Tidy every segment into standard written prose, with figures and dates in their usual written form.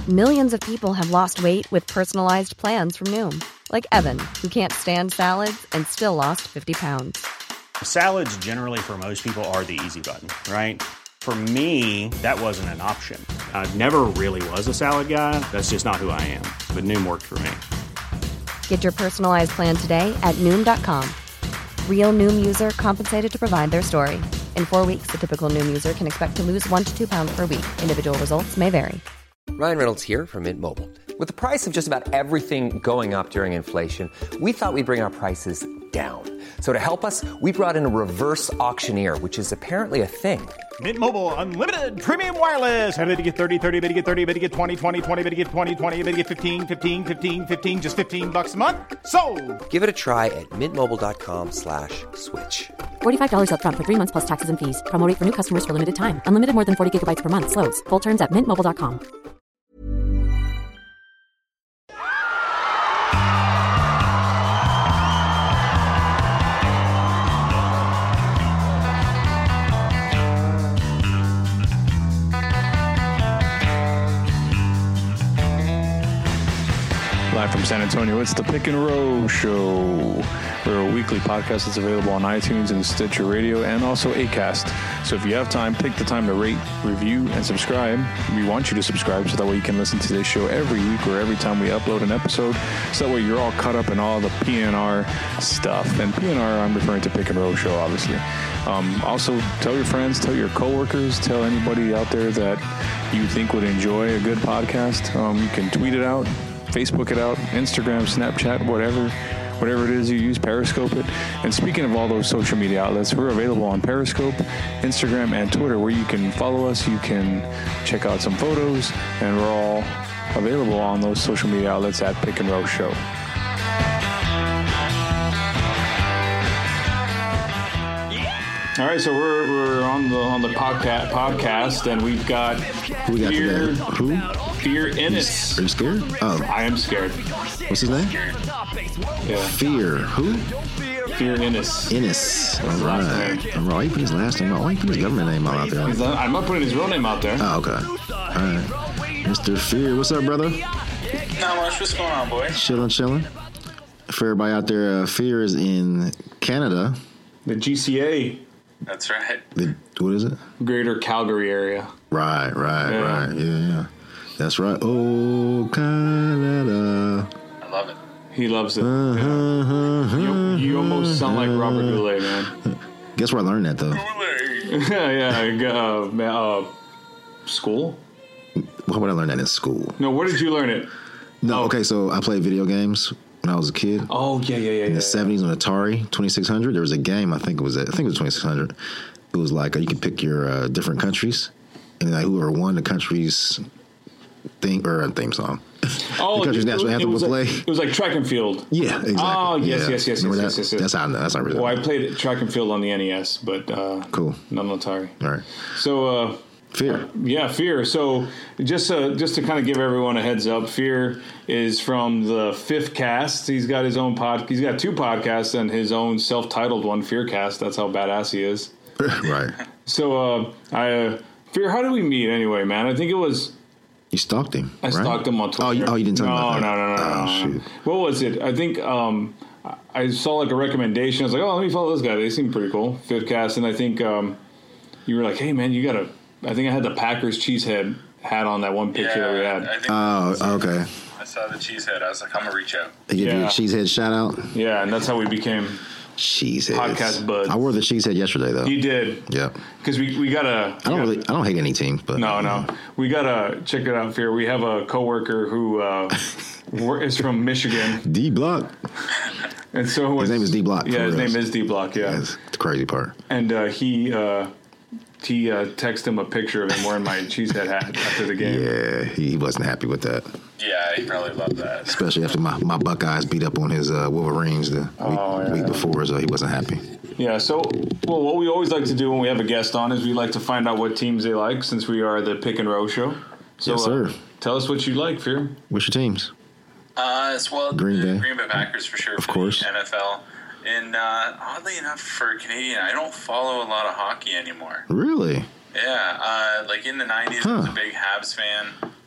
Millions of people have lost weight with personalized plans from Noom. Like Evan, who can't stand salads and still lost 50 pounds. Salads generally for most people are the easy button, right? For me, that wasn't an option. I never really was a salad guy. That's just not who I am. But Noom worked for me. Get your personalized plan today at Noom.com. Real Noom user compensated to provide their story. In 4 weeks, the typical Noom user can expect to lose 1 to 2 pounds per week. Individual results may vary. Ryan Reynolds here from Mint Mobile. With the price of just about everything going up during inflation, we thought we'd bring our prices down. So to help us, we brought in a reverse auctioneer, which is apparently a thing. Mint Mobile Unlimited Premium Wireless. How to get 30, 30, bit to get 30, bit to get 20, 20, 20, bit to get 20, 20, bit to get 15, 15, 15, 15, just $15 a month? Sold! Give it a try at mintmobile.com/switch. $45 up front for 3 months plus taxes and fees. Promo rate for new customers for limited time. Unlimited more than 40 gigabytes per month. Slows full terms at mintmobile.com. Live from San Antonio, it's the Pick and Roll Show. We're a weekly podcast that's available on iTunes and Stitcher Radio and also Acast. So if you have time, take the time to rate, review, and subscribe. We want you to subscribe so that way you can listen to this show every week or every time we upload an episode. So that way you're all caught up in all the PNR stuff. And PNR, I'm referring to Pick and Roll Show, obviously. Also, tell your friends, tell your coworkers, tell anybody out there that you think would enjoy a good podcast. You can tweet it out, Facebook it out, Instagram, Snapchat, whatever it is you use, Periscope it. And speaking of all those social media outlets, we're available on Periscope, Instagram, and Twitter, where you can follow us, you can check out some photos, and we're all available on those social media outlets at Pick and Roll Show. All right, so we're on the podcast, and we've got Who we got today? Who? Fear Ennis. Are you scared? Oh, I am scared. what's his name? Yeah, Fear. Who? Fear Ennis. Ennis. All His last right. name. All right. Why you put his last name out? Why you put his government name out there? I'm not putting his real name out there. Oh, okay. All right. Mr. Fear. What's up, brother? Not much. What's going on, boys? Chilling. For everybody out there, Fear is in Canada. The GCA, That's right. What is it? Greater Calgary area. Right. Yeah. That's right. Oh, Canada. I love it. He loves it. You almost sound like Robert Goulet, man. Guess where I learned that, though? School? Why would I learn that in school? No, where did you learn it? No, okay, so I played video games when I was a kid. Oh, yeah. In the 70s on Atari 2600, there was a game, I think it was 2600. It was like you could pick your different countries, and like whoever won the country's theme song. Oh, the country's national anthem would play. It was like track and field. Yeah, exactly. Oh, yes. Remember Yes. That's how I know. That's not really. Well, I played track and field on the NES, but cool. Not on Atari. All right. So, Fear. Fear. So, just to kind of give everyone a heads up, Fear is from the Fifth Cast. He's got his own He's got 2 podcasts and his own self-titled one, Fearcast. That's how badass he is. Right. So, Fear, how did we meet anyway, man? I think it was. You stalked him. I stalked him on Twitter. Oh, you didn't tell me about that. No. Oh, shoot. What was it? I think I saw like a recommendation. I was like, oh, let me follow this guy. They seem pretty cool. Fifth Cast. And I think you were like, hey, man, you got to. I think I had the Packers cheesehead hat on that one picture that we had. I think okay. I saw the cheesehead. I was like, I'm going to reach out. They give you a cheesehead shout out? Yeah, and that's how we became cheesehead podcast buds. I wore the cheesehead yesterday, though. You did? Yep. Because we got to... I don't hate any team, but... No. We got to check it out, Fear. We have a coworker who is from Michigan. D Block. And so his name is D Block. Yeah, his name is D Block, yeah. That's the crazy part. And he texted him a picture of him wearing my cheesehead hat after the game. Yeah, he wasn't happy with that. Yeah, he probably loved that. Especially after my Buckeyes beat up on his Wolverines the week before, so he wasn't happy. Yeah, so, well, what we always like to do when we have a guest on is we like to find out what teams they like, since we are the Pick and Row Show. So, yes, sir. Tell us what you like, Fear. What's your teams? Green Bay Packers for sure. Of course. NFL. And oddly enough, for Canadian, I don't follow a lot of hockey anymore. Really? Yeah, like in the 90s, I was a big Habs fan.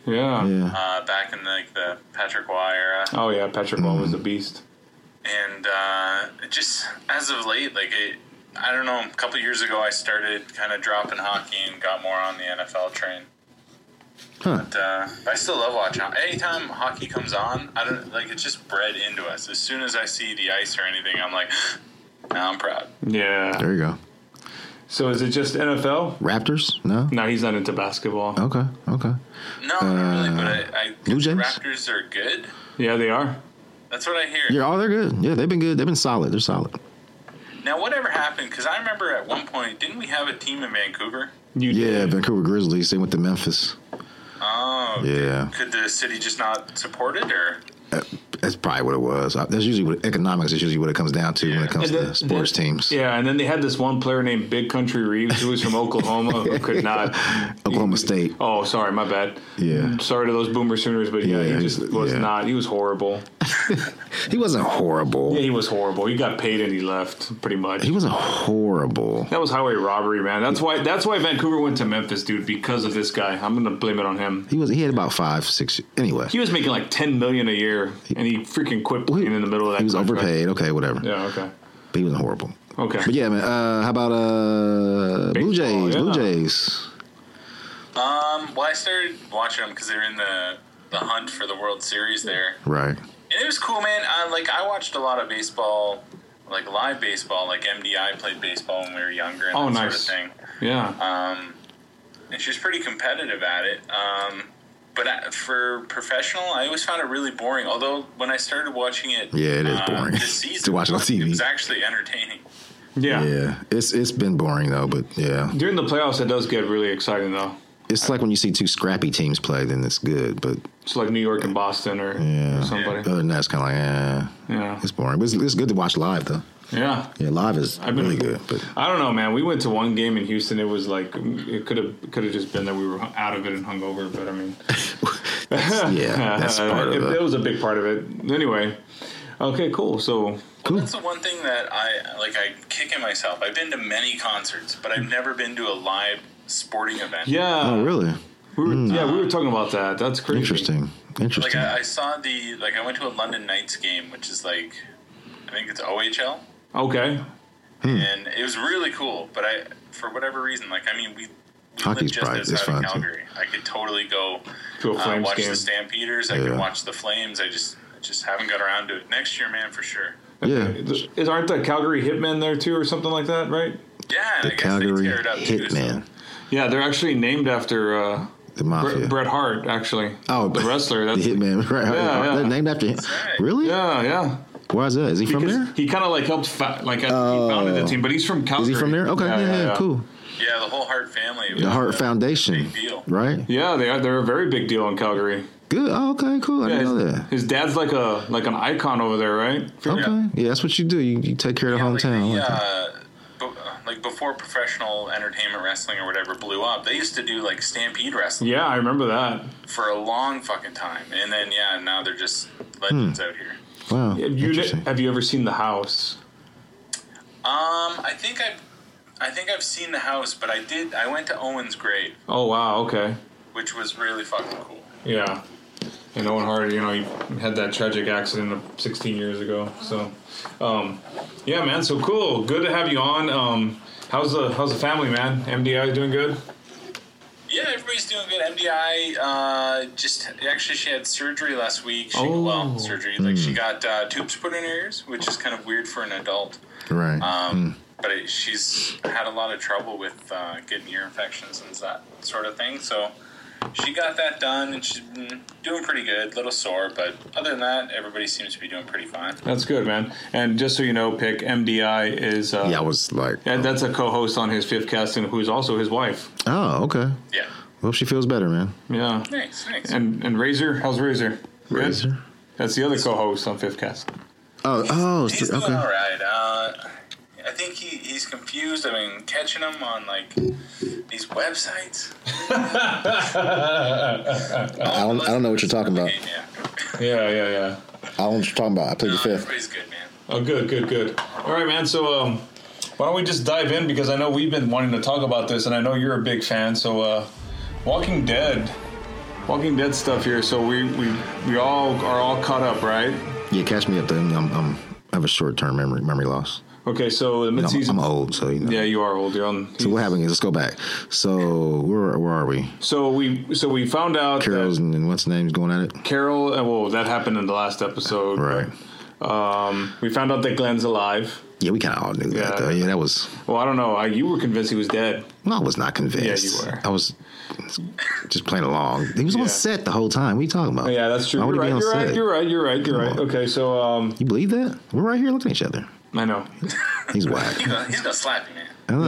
Yeah. Back in the Patrick Waugh era. Oh yeah, Patrick Waugh was a beast. And just as of late, I don't know, a couple of years ago I started kind of dropping hockey and got more on the NFL train. Huh. But I still love watching. Anytime hockey comes on, it's just bred into us. As soon as I see the ice or anything, I'm like, now I'm proud. Yeah. There you go. So is it just NFL? Raptors? No? No, he's not into basketball. Okay. No, not really, but I Blue Jays? the Raptors are good. Yeah, they are. That's what I hear. Yeah, they're good. Yeah, they've been good. They've been solid. They're solid. Now, whatever happened, because I remember at one point, didn't we have a team in Vancouver? Yeah, Vancouver Grizzlies. They went to Memphis. Oh. Yeah. Could the city just not support it, or? That's probably what it was. That's usually what economics is usually what it comes down to when it comes to sports teams. Yeah, and then they had this one player named Big Country Reeves who was from Oklahoma who could not. Oklahoma State. Oh, sorry, my bad. Yeah. Sorry to those Boomer Sooners, but he just was not. He was horrible. He wasn't horrible. Yeah, he was horrible. He got paid and he left, pretty much. He wasn't horrible. That was highway robbery, man. That's why Vancouver went to Memphis, dude, because of this guy. I'm gonna blame it on him. He had about 5-6 anyway. He was making like $10 million a year, and he freaking quit playing in the middle of that. He was contract. overpaid. Okay, whatever. Yeah, okay. But he wasn't horrible. Okay. But yeah, man. How about Blue Jays? Yeah. Blue Jays. Well, I started watching them because they're in the hunt for the World Series there. Right. And it was cool, man. I watched a lot of baseball, live baseball, MDI played baseball when we were younger and that sort of thing. Yeah. And she was pretty competitive at it. But for professional, I always found it really boring. Although when I started watching it, it is boring this season, to watch it on TV. It was actually entertaining. Yeah. Yeah. It's been boring though, but yeah. During the playoffs, it does get really exciting though. It's like when you see two scrappy teams play, then it's good. But it's like New York and Boston or somebody. Other than that, it's kind of like, it's boring. But it's good to watch live though. Yeah. Yeah, live is really good. But I don't know, man. We went to one game in Houston. It was like it could have just been that we were out of it and hungover. But I mean, that's part of it. It was a big part of it. Anyway, okay, cool. So. Well, that's the one thing that I kick in myself. I've been to many concerts, but I've never been to a live sporting event. Yeah. Oh, really? We were talking about that. That's crazy. Interesting. I saw I went to a London Knights game, which is I think it's OHL. Okay. And it was really cool, but for whatever reason, we hockey's live just outside fun of Calgary. I could totally go to a Flames watch game. the Stampeders. I could watch the Flames. I just haven't got around to it. Next year, man, for sure. Yeah. Aren't the Calgary Hitmen there too or something like that, right? Yeah, the Calgary Hitmen. Yeah, they're actually named after the Mafia. Bret Hart, actually. Oh, the wrestler. That's the Hitman. Right. Yeah. They're named after him. Right. Really? Yeah. Why is that? Is he from there? He kind of helped, he founded the team, but he's from Calgary. Is he from there? Okay, yeah, cool. Yeah, the whole Hart family. The Hart Foundation. Big deal. Right? Yeah, they're a very big deal in Calgary. Good. Oh, okay, cool. I didn't know that. His dad's like an icon over there, right? Okay. Yeah, that's what you do. You take care of the hometown. Before professional entertainment wrestling or whatever blew up, they used to do Stampede wrestling. Yeah, I remember that. For a long fucking time. And then, now they're just legends out here. Wow. Have you ever seen The House? I think I've seen The House, but I went to Owen's grave. Oh, wow, okay. Which was really fucking cool. Yeah. And Owen Hart, he had that tragic accident 16 years ago. So, yeah, man. So cool. Good to have you on. How's the family, man? MDI doing good? Yeah, everybody's doing good. MDI she had surgery last week. Surgery. She got tubes put in her ears, which is kind of weird for an adult. Right. But she's had a lot of trouble with getting ear infections and that sort of thing. So she got that done, and she's been doing pretty good. A little sore, but other than that, everybody seems to be doing pretty fine. That's good, man. And just so you know, Pick, MDI is... I was like... And that's a co-host on his Fifth Cast, and who's also his wife. Oh, okay. Yeah. Well, she feels better, man. Yeah. Thanks. And Razor? How's Razor? Razor? Good? That's the other co-host on Fifth Cast. He's doing okay. all right. I think he's confused. Catching him on these websites. I don't know what you're talking about. Yeah. I don't know what you're talking about. I played the Fifth. Everybody's good, man. Oh, good. All right, man. So why don't we just dive in, because I know we've been wanting to talk about this, and I know you're a big fan. So Walking Dead. Walking Dead stuff here. So we all are caught up, right? Yeah, catch me up. Then I have a short-term memory loss. Okay, so the mid-season. I'm old, so Yeah, you are old. You're on. So what happened is, let's go back. So where are we? So we found out Carol's and what's the name's going at it. Carol. Well, that happened in the last episode, right? We found out that Glenn's alive. Yeah, we kind of all knew that, though. Yeah, that was. Well, I don't know. You were convinced he was dead. No, I was not convinced. Yeah, you were. I was just playing along. He was on set the whole time. What are you talking about? Yeah, that's true. You're right. Okay, so you believe that? We're right here looking at each other. I know. He's whack. He's gonna slap you, man.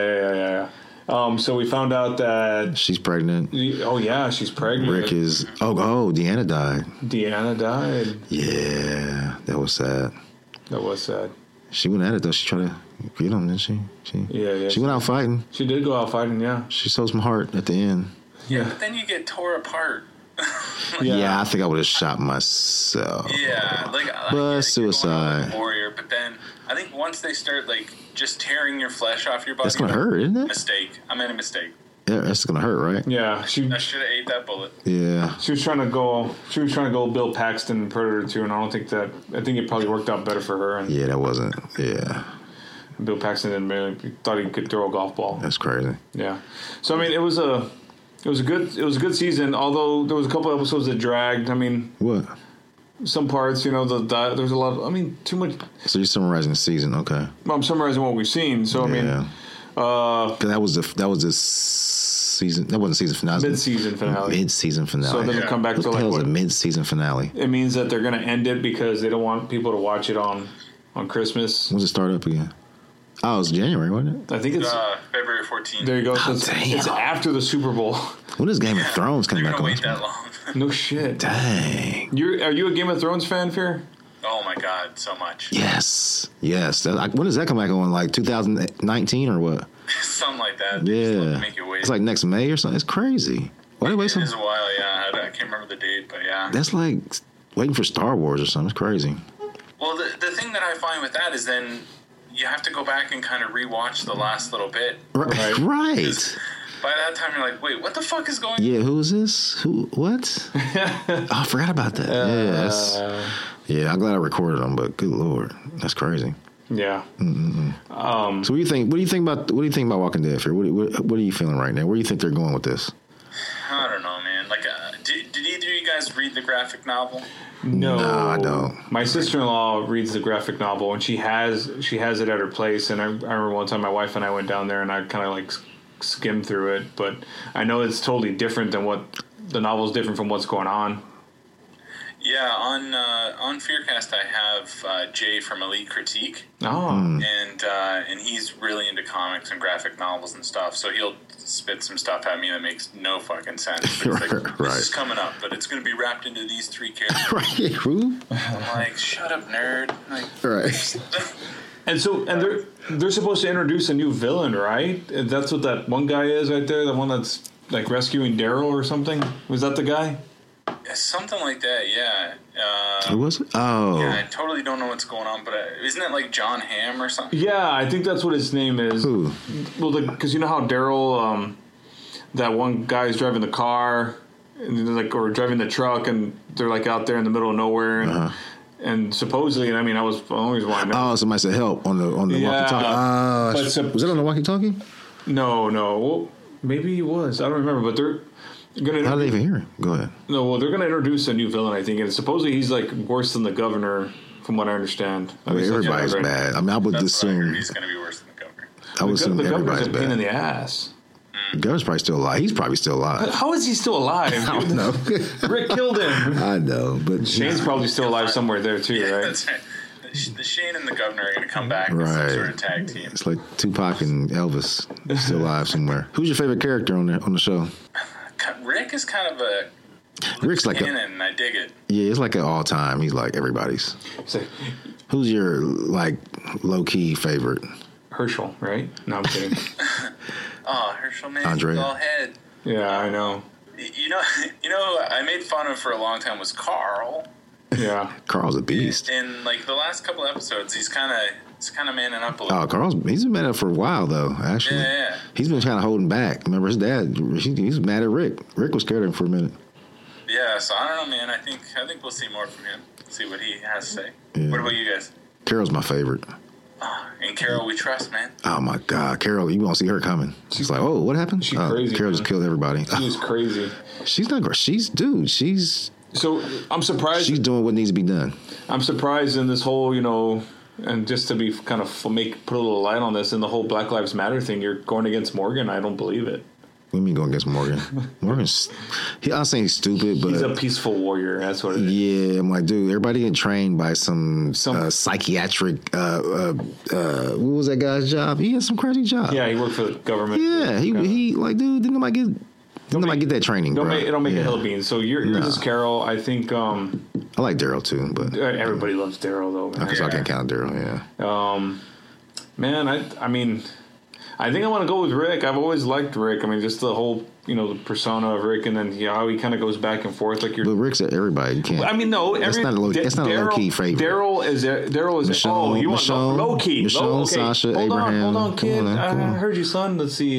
Yeah. So we found out that she's pregnant. Oh yeah, she's pregnant. Rick is. Oh, Deanna died. Deanna died. Yeah, that was sad. That was sad. She went at it though. She tried to get him, didn't she? Yeah. She went out fighting. She did go out fighting. Yeah. She showed some heart at the end. Yeah, but then you get tore apart. Yeah, I think I would have shot myself. Yeah, but suicide. Warrior, but then I think once they start just tearing your flesh off your body, that's gonna hurt, isn't it? Mistake. I made a mistake. Yeah, that's gonna hurt, right? Yeah, I should have ate that bullet. Yeah, she was trying to go Bill Paxton in Predator 2, and I think it probably worked out better for her. And yeah, that wasn't. Yeah, Bill Paxton didn't really thought he could throw a golf ball. That's crazy. Yeah, so I mean, it was a good season. Although there was a couple episodes that dragged. I mean, what? Some parts, there's a lot of. I mean, too much. So you're summarizing the season, okay? I'm summarizing what we've seen. So I mean, that was the season. That wasn't season finale. Mid-season finale. Mid-season finale. So then we come back to what the hell is a mid-season finale? It means that they're going to end it because they don't want people to watch it on Christmas. When's it start up again? Oh, it's January, wasn't it? I think it's February 14th. There you go. So it's after the Super Bowl. When does Game of Thrones come back on? Wait that long? No shit. Dang. Are you a Game of Thrones fan, Fear? Oh my God, so much. Yes. When does that come back on? Like 2019 or what? Something like that. Yeah. Make you wait. It's like next May or something. It's crazy. Why they wait so? It is a while. Yeah, I can't remember the date, but yeah. That's like waiting for Star Wars or something. It's crazy. Well, the thing that I find with that is then you have to go back and kind of rewatch the last little bit. Right. By that time, you're like, wait, what the fuck is going on? Yeah, who is this? Who? What? Oh, I forgot about that. Yeah, I'm glad I recorded them, but good Lord, that's crazy. Yeah. So what do you think? What do you think about Walking Dead? What are you feeling right now? Where do you think they're going with this? I don't know, man. Did either of you guys read the graphic novel? No, I don't. My sister-in-law reads the graphic novel, and she has it at her place. And I remember one time my wife and I went down there, and I kind of skimmed through it. But I know it's totally different than what the novel's different from what's going on. Yeah, on Fearcast I have Jay from Elite Critique. Oh. And he's really into comics and graphic novels and stuff, so he'll spit some stuff at me that makes no fucking sense. But it's like, this is coming up, but it's going to be wrapped into these three characters. Right, who? I'm like, shut up, nerd. Right. And they're supposed to introduce a new villain, right? That's what that one guy is right there, the one that's like rescuing Daryl or something. Was that the guy? Something like that, yeah. Who was it? Oh. Yeah, I totally don't know what's going on, but isn't it like John Hamm or something? Yeah, I think that's what his name is. Who? Well, because you know how Daryl, that one guy is driving the car, and or driving the truck, and they're out there in the middle of nowhere, and and supposedly, and I mean, I was always wanting. Oh, somebody said help on the walkie-talkie. Was it on the walkie-talkie? No. Well, maybe it was. I don't remember, but they're. How did they even hear it? Go ahead. No, well, they're going to introduce a new villain, I think, and supposedly he's worse than the governor, from what I understand. Everybody's bad. I mean, I would assume he's going to be worse than the governor. I would assume everybody's bad. The governor's a pain in the ass. The governor's probably still alive. He's probably still alive. How is he still alive? I don't know. Rick killed him. I know, but Shane's probably still alive somewhere there too, right? That's right. The Shane and the governor are going to come back as some sort of tag team. It's like Tupac and Elvis still alive somewhere. Who's your favorite character on the show? Rick is kind of a Rick's like canon. I dig it. Yeah, it's like an all time. He's like everybody's. Who's your low key favorite? Herschel, right? No, I'm kidding. Oh, Herschel, man, Andrea. all head. Yeah, I know. You know, I made fun of for a long time was Carl. Yeah, Carl's a beast. In the last couple episodes, he's kind of manning up a little. Oh, he's been mad up for a while though. Actually, yeah. He's been kind of holding back. Remember his dad? He's mad at Rick. Rick was scared of him for a minute. Yeah, so I don't know, man. I think we'll see more from him. See what he has to say. Yeah. What about you guys? Carol's my favorite. And Carol, we trust, man. Oh my God, Carol! You won't see her coming. She's like, oh, what happened? She's crazy. Carol just killed everybody. She's crazy. She's not. She's. So I'm surprised. She's doing what needs to be done. I'm surprised in this whole, and just to be kind of put a little light on this, in the whole Black Lives Matter thing, you're going against Morgan. I don't believe it. What do you mean going against Morgan? Morgan's, I'm saying he's stupid, but he's a peaceful warrior. That's what it is. Yeah, I'm like, dude, everybody getting trained by some psychiatric. What was that guy's job? He had some crazy job. Yeah, he worked for the government. Yeah, he like, dude, didn't nobody get that training? Bro. It don't make a hill of beans. So yours is Carol. I think. I like Daryl too, but everybody loves Daryl though. Man. So I can't count Daryl. Yeah. Man, I think I want to go with Rick. I've always liked Rick. I mean, just the whole, the persona of Rick, and then how he kind of goes back and forth. Like but Rick's at everybody. You can't. I mean, no, that's not a low key favorite. Daryl is. Michonne, you want low key? Michonne, okay. Sasha, hold Abraham. Hold on, kid. I heard you, son. Let's see.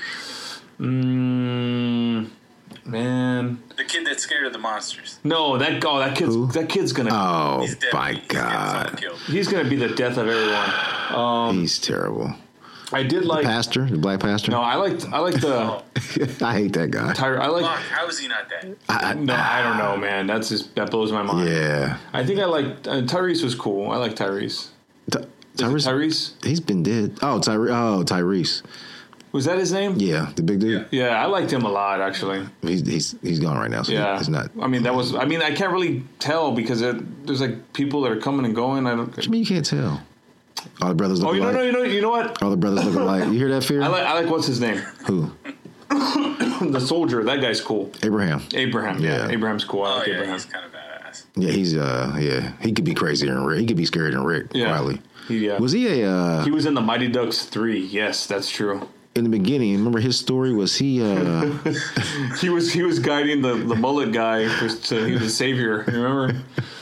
Man, the kid that's scared of the monsters. No, that kid's gonna. Oh my God, he's gonna be the death of everyone. He's terrible. I did like the black pastor. No, I liked the. I hate that guy. How is he not dead? I don't know, man. That blows my mind. Yeah, I think I liked Tyrese was cool. I like Tyrese. Tyrese? He's been dead. Oh, Tyrese. Was that his name? Yeah, the big dude. Yeah, I liked him a lot actually. He's gone right now. So yeah, he's not. I mean, I can't really tell because there's like people that are coming and going. What you mean you can't tell? All the brothers look alike. You know what? All the brothers look alike. You hear that, Fear? I like what's his name? Who? The soldier. That guy's cool. Abraham. Yeah. Abraham's cool. I like Abraham. He's kind of badass. Yeah, he's he could be crazier than Rick. He could be scarier than Rick. Yeah. Probably. Was he a? He was in the Mighty Ducks 3. Yes, that's true. In the beginning, remember his story? Was he? he was guiding the mullet guy. He was the savior. Remember?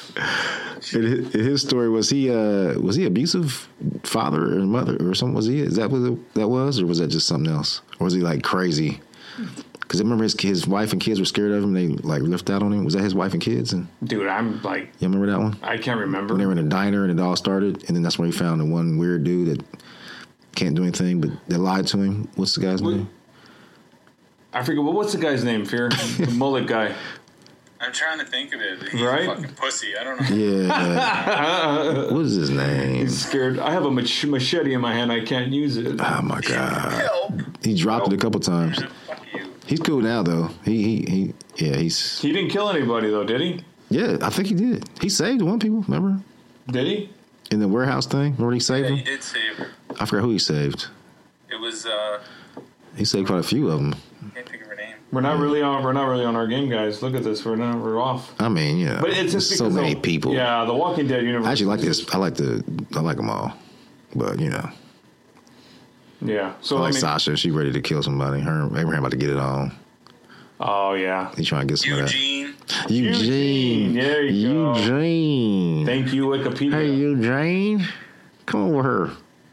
His story, was he abusive father or mother or something? Was he? Is that what that was, or was that just something else? Or was he like crazy? Because I remember his wife and kids were scared of him. They like left out on him. Was that his wife and kids? And dude, I'm like, you remember that one? I can't remember. When they were in a diner and it all started, and then that's when he found the one weird dude that can't do anything, but they lied to him. What's the guy's name? I forget. What's the guy's name? Fear the mullet guy. I'm trying to think of it. He's right? a fucking pussy. I don't know. Yeah. What is his name? He's scared. I have a machete in my hand. I can't use it. Oh my God. He dropped it a couple times. Fuck you. He's cool now though. He didn't kill anybody though, did he? Yeah, I think he did. He saved one people. Remember? Did he? In the warehouse thing. Remember he saved him? He did save her. I forgot who he saved. It was. He saved quite a few of them. I can't think of her name. We're not really on our game, guys. Look at this. We're off. I mean, yeah. But it's just so many people. Yeah, the Walking Dead universe. I actually like this. I like them all. But Yeah. So I Sasha. She ready to kill somebody. Her Abraham about to get it on. Oh yeah. He's trying to get some Eugene. of that. Eugene. There you go. Eugene. Thank you, Wikipedia. Hey, Eugene. Come on with her.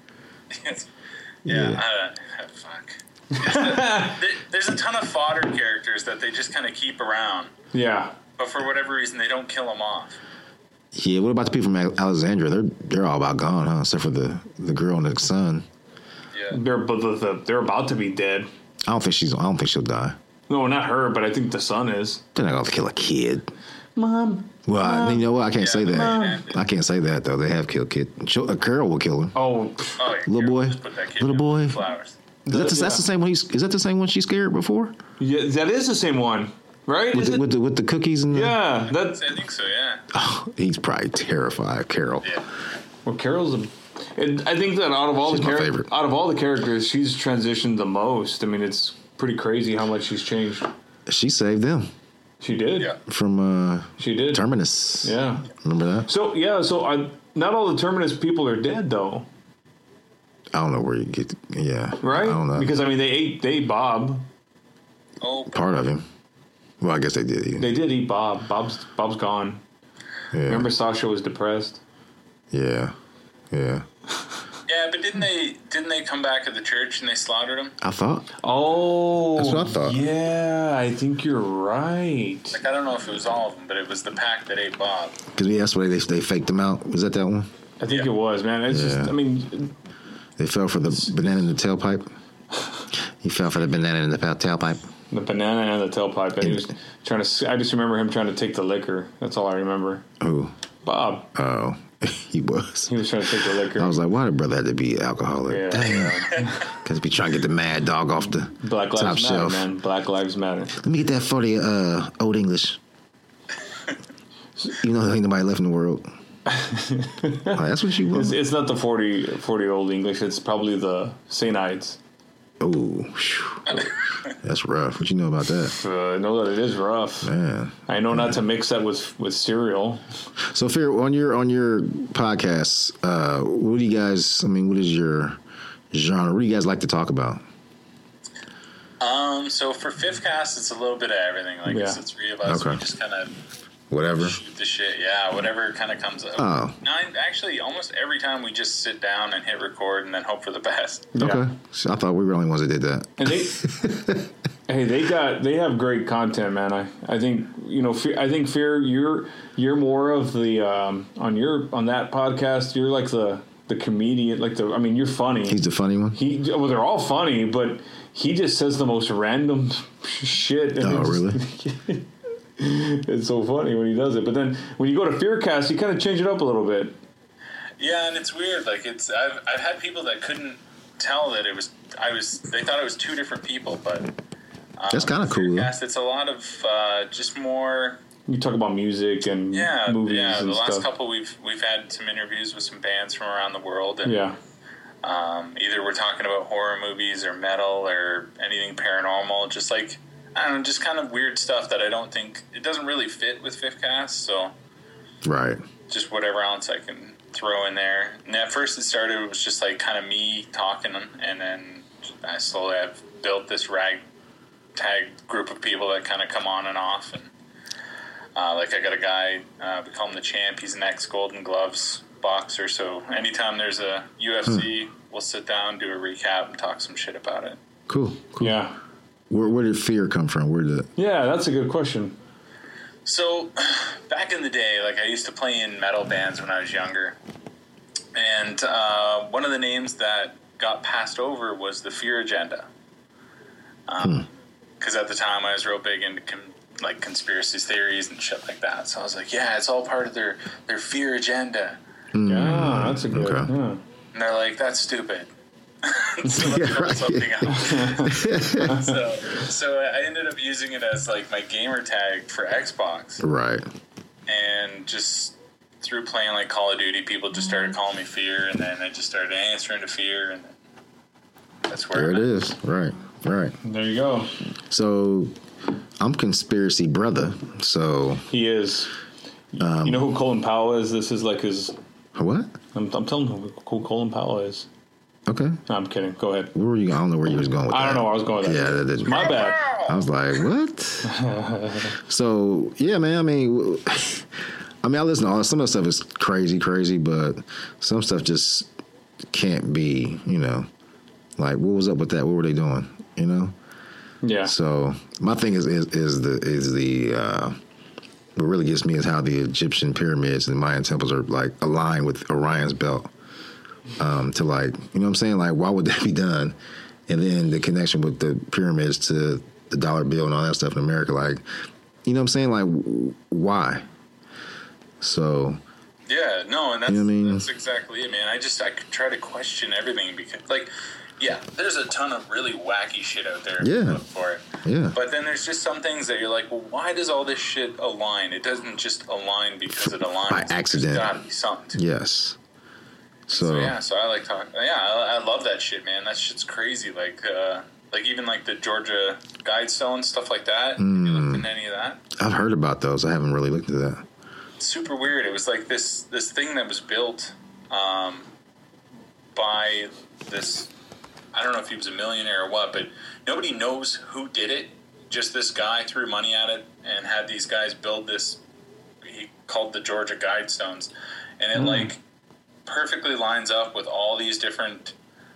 Fuck. There's a ton of fodder characters that they just kind of keep around. Yeah. But for whatever reason, they don't kill them off. Yeah. What about the people from Alexandria? They're all about gone, huh? Except for the girl and the son. Yeah. They're about to be dead. I don't think she'll die. No, not her, but I think the son is. They're not going to kill a kid. Mom. Well, you know what? I can't say that. Mom. I can't say that, though. They have killed kids. Carol will kill her. Oh yeah, little boy. Little boy. Flowers. That's the same one. Is that the same one she scared before? Yeah, that is the same one, right? With the cookies and yeah, I think so. Yeah. Oh, he's probably terrified of Carol. Yeah. Well, Carol's I think that out of all the characters, she's transitioned the most. I mean, it's pretty crazy how much she's changed. She saved them. She did. Yeah. From she did. Terminus. Yeah. Remember that? So not all the Terminus people are dead though. I don't know where you get. Yeah. Right. I don't know because I mean they ate Bob. Oh. Part of him. Well, I guess they did eat him. They did eat Bob. Bob's gone. Yeah. Remember Sasha was depressed. Yeah. Yeah. Yeah, but didn't they come back at the church and they slaughtered him? I thought. Oh, that's what I thought. Yeah, I think you're right. Like, I don't know if it was all of them, but it was the pack that ate Bob. Because that's why they faked him out. Was that one? I think it was, man. It's just, I mean, they fell for the banana in the tailpipe. He fell for the banana in the tailpipe. The banana and the tailpipe. And he was trying to. I just remember him trying to take the liquor. That's all I remember. Who? Bob. Oh, he was. He was trying to take the liquor. I was like, why did brother have to be alcoholic? Yeah. Damn. Because be trying to get the Mad Dog off the Black Lives top Matter, shelf. man. Black Lives Matter. Let me get that 40 Old English. You know, there ain't nobody left in the world. Oh, that's what you want. It's not the 40 Old English. It's probably the St. Ides. Oh, that's rough. What you know about that? I know that it is rough. Man, I know not to mix that with cereal. So, Fear, on your podcast, what do you guys? I mean, what is your genre? What do you guys like to talk about? So for Fifth Cast, it's a little bit of everything. Like it's the three of us. Okay. We just kind of whatever shoot the shit. Yeah, whatever kind of comes up. Oh. Actually, almost every time we just sit down and hit record and then hope for the best. Yeah. Okay, so I thought we were the only ones that did that. And they have great content, man. I think I think Fear, you're more of the on that podcast. You're like the comedian, you're funny. He's the funny one. Well, they're all funny, but he just says the most random shit. And really? It's so funny when he does it. But then when you go to Fearcast, you kind of change it up a little bit. Yeah, and it's weird. Like I've had people that couldn't tell that it was they thought it was two different people, but that's kind of cool. Fearcast, it's a lot of just more. You talk about music and movies. Yeah, and the last stuff. couple we've had some interviews with some bands from around the world, and either we're talking about horror movies or metal or anything paranormal, just like I don't know, just kind of weird stuff that I don't think it doesn't really fit with Fifth Cast. So right, just whatever else I can throw in there. And at first it started, it was just like kind of me talking, and then I've built this ragtag group of people that kind of come on and off. And like I got a guy, we call him the Champ. He's an ex-Golden Gloves boxer. So anytime there's a UFC, we'll sit down, do a recap, and talk some shit about it. Cool. Yeah. Where did Fear come from? Yeah, that's a good question. So back in the day, like I used to play in metal bands when I was younger. And one of the names that got passed over was the Fear Agenda. Because at the time I was real big into conspiracy theories and shit like that. So I was like, yeah, it's all part of their Fear Agenda. Yeah, that's a good. Okay. Yeah. And they're like, that's stupid. So let's try something else. So I ended up using it as like my gamer tag for Xbox. Right. And just through playing like Call of Duty, people just started calling me Fear, and then I just started answering to Fear, and that's where there it is. Right. There you go. So I'm Conspiracy Brother. So he is. You know who Colin Powell is? This is like his. What? I'm telling you who Colin Powell is. Okay. No, I'm kidding. Go ahead. Where were you? I don't know where you was going with that. I don't know where I was going with that. Yeah, that didn't. My bad. I was like, what? So yeah, man. I mean, I listen to all some of the stuff is crazy, but some stuff just can't be. Like what was up with that? What were they doing? Yeah. So my thing is the what really gets me is how the Egyptian pyramids and Mayan temples are like aligned with Orion's belt. To like, you know what I'm saying? Like, why would that be done? And then the connection with the pyramids to the dollar bill and all that stuff in America, like, you know what I'm saying? Like, why? So. Yeah, no, and that's, you know what I mean? That's exactly it, man. I try to question everything because, like, yeah, there's a ton of really wacky shit out there. Yeah. Look for it. Yeah. But then there's just some things that you're like, well, why does all this shit align? It doesn't just align because it aligns. By accident. There's gotta be something. Yes. So I like talking. Yeah, I love that shit, man. That shit's crazy. Like even like the Georgia Guidestone, stuff like that. Have you looked into any of that? I've heard about those. I haven't really looked at that. It's super weird. It was like this thing that was built by this. I don't know if he was a millionaire or what, but nobody knows who did it. Just this guy threw money at it and had these guys build this. He called the Georgia Guidestones, and it perfectly lines up with all these different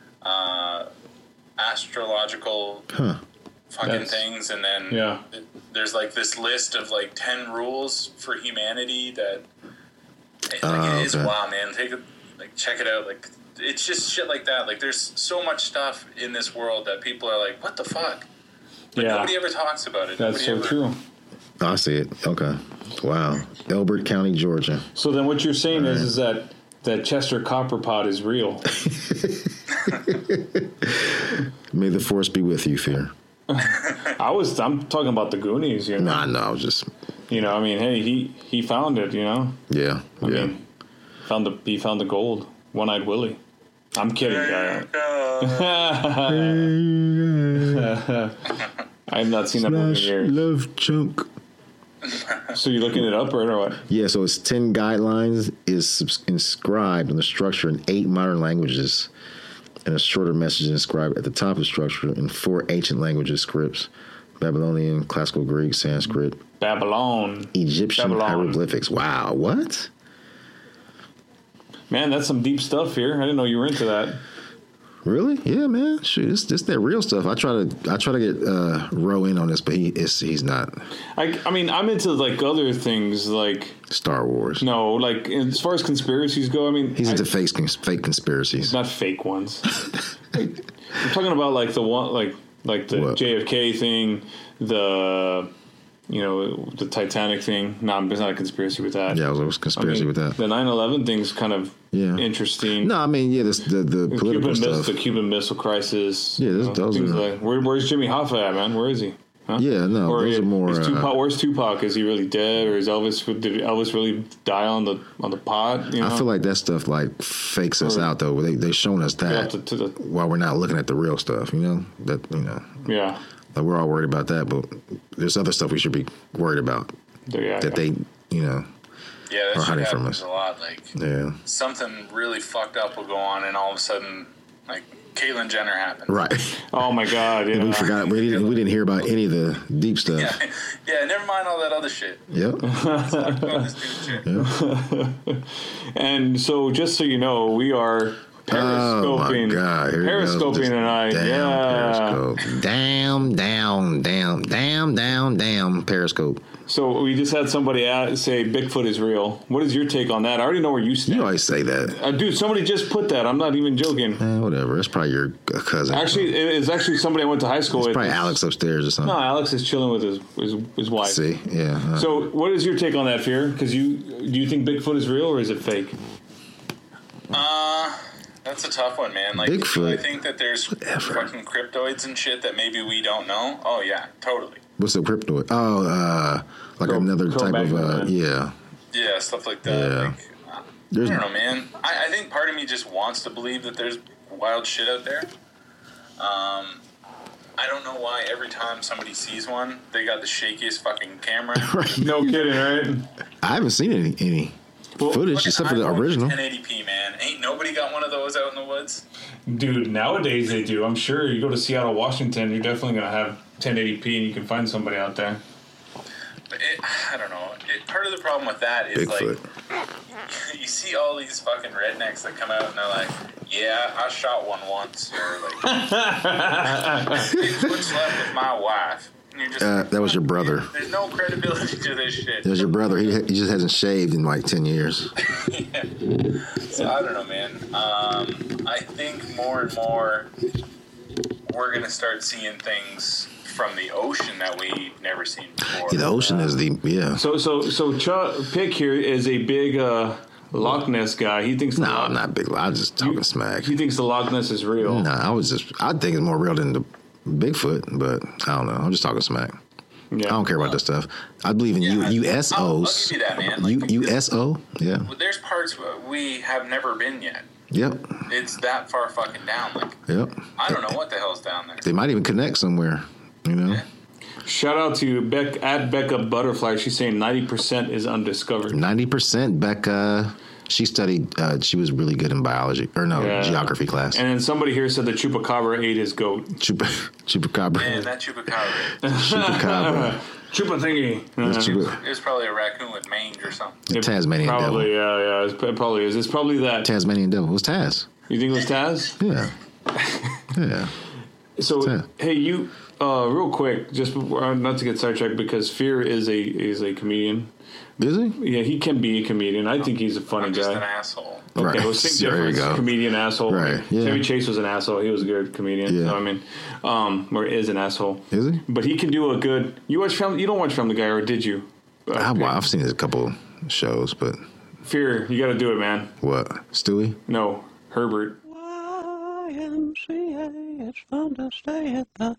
astrological fucking things, and then there's like this list of like 10 rules for humanity that it is wow, man. Check it out. Like, it's just shit like that. Like, there's so much stuff in this world that people are like, what the fuck? But nobody ever talks about it. That's so true. I see it. Okay. Wow. Elbert County, Georgia. So then what you're saying is that Chester Copperpot is real. May the force be with you, Fear. I'm talking about the Goonies, you know. Nah, no, I was just, you know, I mean, hey, he found it, you know. Yeah. I mean, he found the gold. One-Eyed Willie. I'm kidding, guy. I have not seen that movie in years. Love chunk. So you're looking it up or what? Yeah, so it's 10 guidelines is inscribed in the structure in 8 modern languages, and a shorter message inscribed at the top of the structure in 4 ancient languages scripts: Babylonian, Classical Greek, Sanskrit, Egyptian hieroglyphics. Wow, what? Man, that's some deep stuff here. I didn't know you were into that. Really? Yeah, man. Shoot, it's that real stuff. I try to get Ro in on this, but he's not. I mean, I'm into like other things like Star Wars. No, like as far as conspiracies go, I mean, he's into fake conspiracies. Not fake ones. I'm talking about like the one, like the what? JFK thing, the Titanic thing. No, there's not a conspiracy with that. Yeah, it was a conspiracy with that. The 9/11 thing's kind of interesting. No, I mean, yeah, the political stuff. The Cuban Missile Crisis. Yeah, those are... like, where's Jimmy Hoffa at, man? Where is he? Huh? Yeah, no, or those are more... where's Tupac? Is he really dead? Or did Elvis really die on the pot? You know? I feel like that stuff like fakes us out, though. They showing us that while we're not looking at the real stuff, you know? Yeah. Like, we're all worried about that, but there's other stuff we should be worried about they, that are hiding from us. A lot. Like, something really fucked up will go on, and all of a sudden, like, Caitlyn Jenner happened. Right. Oh my God! Yeah. We forgot. We didn't hear about any of the deep stuff. Yeah. Never mind all that other shit. Yep. Let's talk about this dude shit. And so, just so you know, we are periscoping. Oh my God! Periscoping tonight. Periscope. Damn. Periscope. So we just had somebody say Bigfoot is real. What is your take on that? I already know where you stand. You always say that. Dude, somebody just put that. I'm not even joking. Whatever. It's probably your cousin. Actually, it's actually somebody I went to high school with. It's probably Alex upstairs or something. No, Alex is chilling with his wife. See? Yeah. So what is your take on that, Fear? Because do you think Bigfoot is real or is it fake? That's a tough one, man. Like, Bigfoot. I think that there's fucking cryptoids and shit that maybe we don't know. Oh, yeah, totally. What's a cryptoid? Oh, like another type of, Yeah, stuff like that. Yeah. Like, I don't know, man. I think part of me just wants to believe that there's wild shit out there. I don't know why every time somebody sees one, they got the shakiest fucking camera. Right. No kidding, right? I haven't seen any footage except for the original. 1080p, man. Ain't nobody got one of those out in the woods? Dude, nowadays they do. I'm sure you go to Seattle, Washington, you're definitely going to have 1080p and you can find somebody out there. But I don't know. Part of the problem with that is Bigfoot. Like, you see all these fucking rednecks that come out and they're like, yeah, I shot one once. Or like, Bigfoot slept with my wife. And you're just that was your brother. There's no credibility to this shit. That was your brother. He just hasn't shaved in like 10 years. Yeah. So I don't know, man. I think more and more we're going to start seeing things from the ocean that we never seen before. Yeah, the ocean is So Pick here is a big Loch Ness guy. He thinks I'm not big. I'm just talking smack. He thinks the Loch Ness is real. I think it's more real than the Bigfoot, but I don't know. I'm just talking smack. Yeah. I don't care about this stuff. I believe in USOs. I'll give you that, man. Like, USO, yeah. There's parts we have never been yet. Yep. It's that far fucking down. Like, yep. I don't know what the hell's down there. They might even connect somewhere, you know. Yeah. Shout out to Becca Butterfly. She's saying 90% is undiscovered. 90%, Becca. She studied. She was really good in biology, geography class. And then somebody here said the chupacabra ate his goat. Chupacabra. Man, that chupacabra. Chupacabra. Chupa thingy. It was probably a raccoon with mange or something. Tasmanian probably, devil. Yeah. It probably is. It's probably that. Tasmanian devil. It was Taz. You think it was Taz? Yeah. Yeah. So, hey, you, real quick, just before, not to get sidetracked, because Fear is a comedian. Is he? Yeah, he can be a comedian. I think he's a funny I'm guy. just an asshole. Okay, Right. well, same There you difference. go. Comedian, asshole. Right, yeah. Chevy Chase was an asshole. He was a good comedian. Yeah. So, I mean, or is an asshole. Is he? But he can do a good. You don't watch Family Guy, or did you? I've seen a couple shows, but Fear, you got to do it, man. what? Stewie? No, Herbert. YMCA, it's fun to stay at the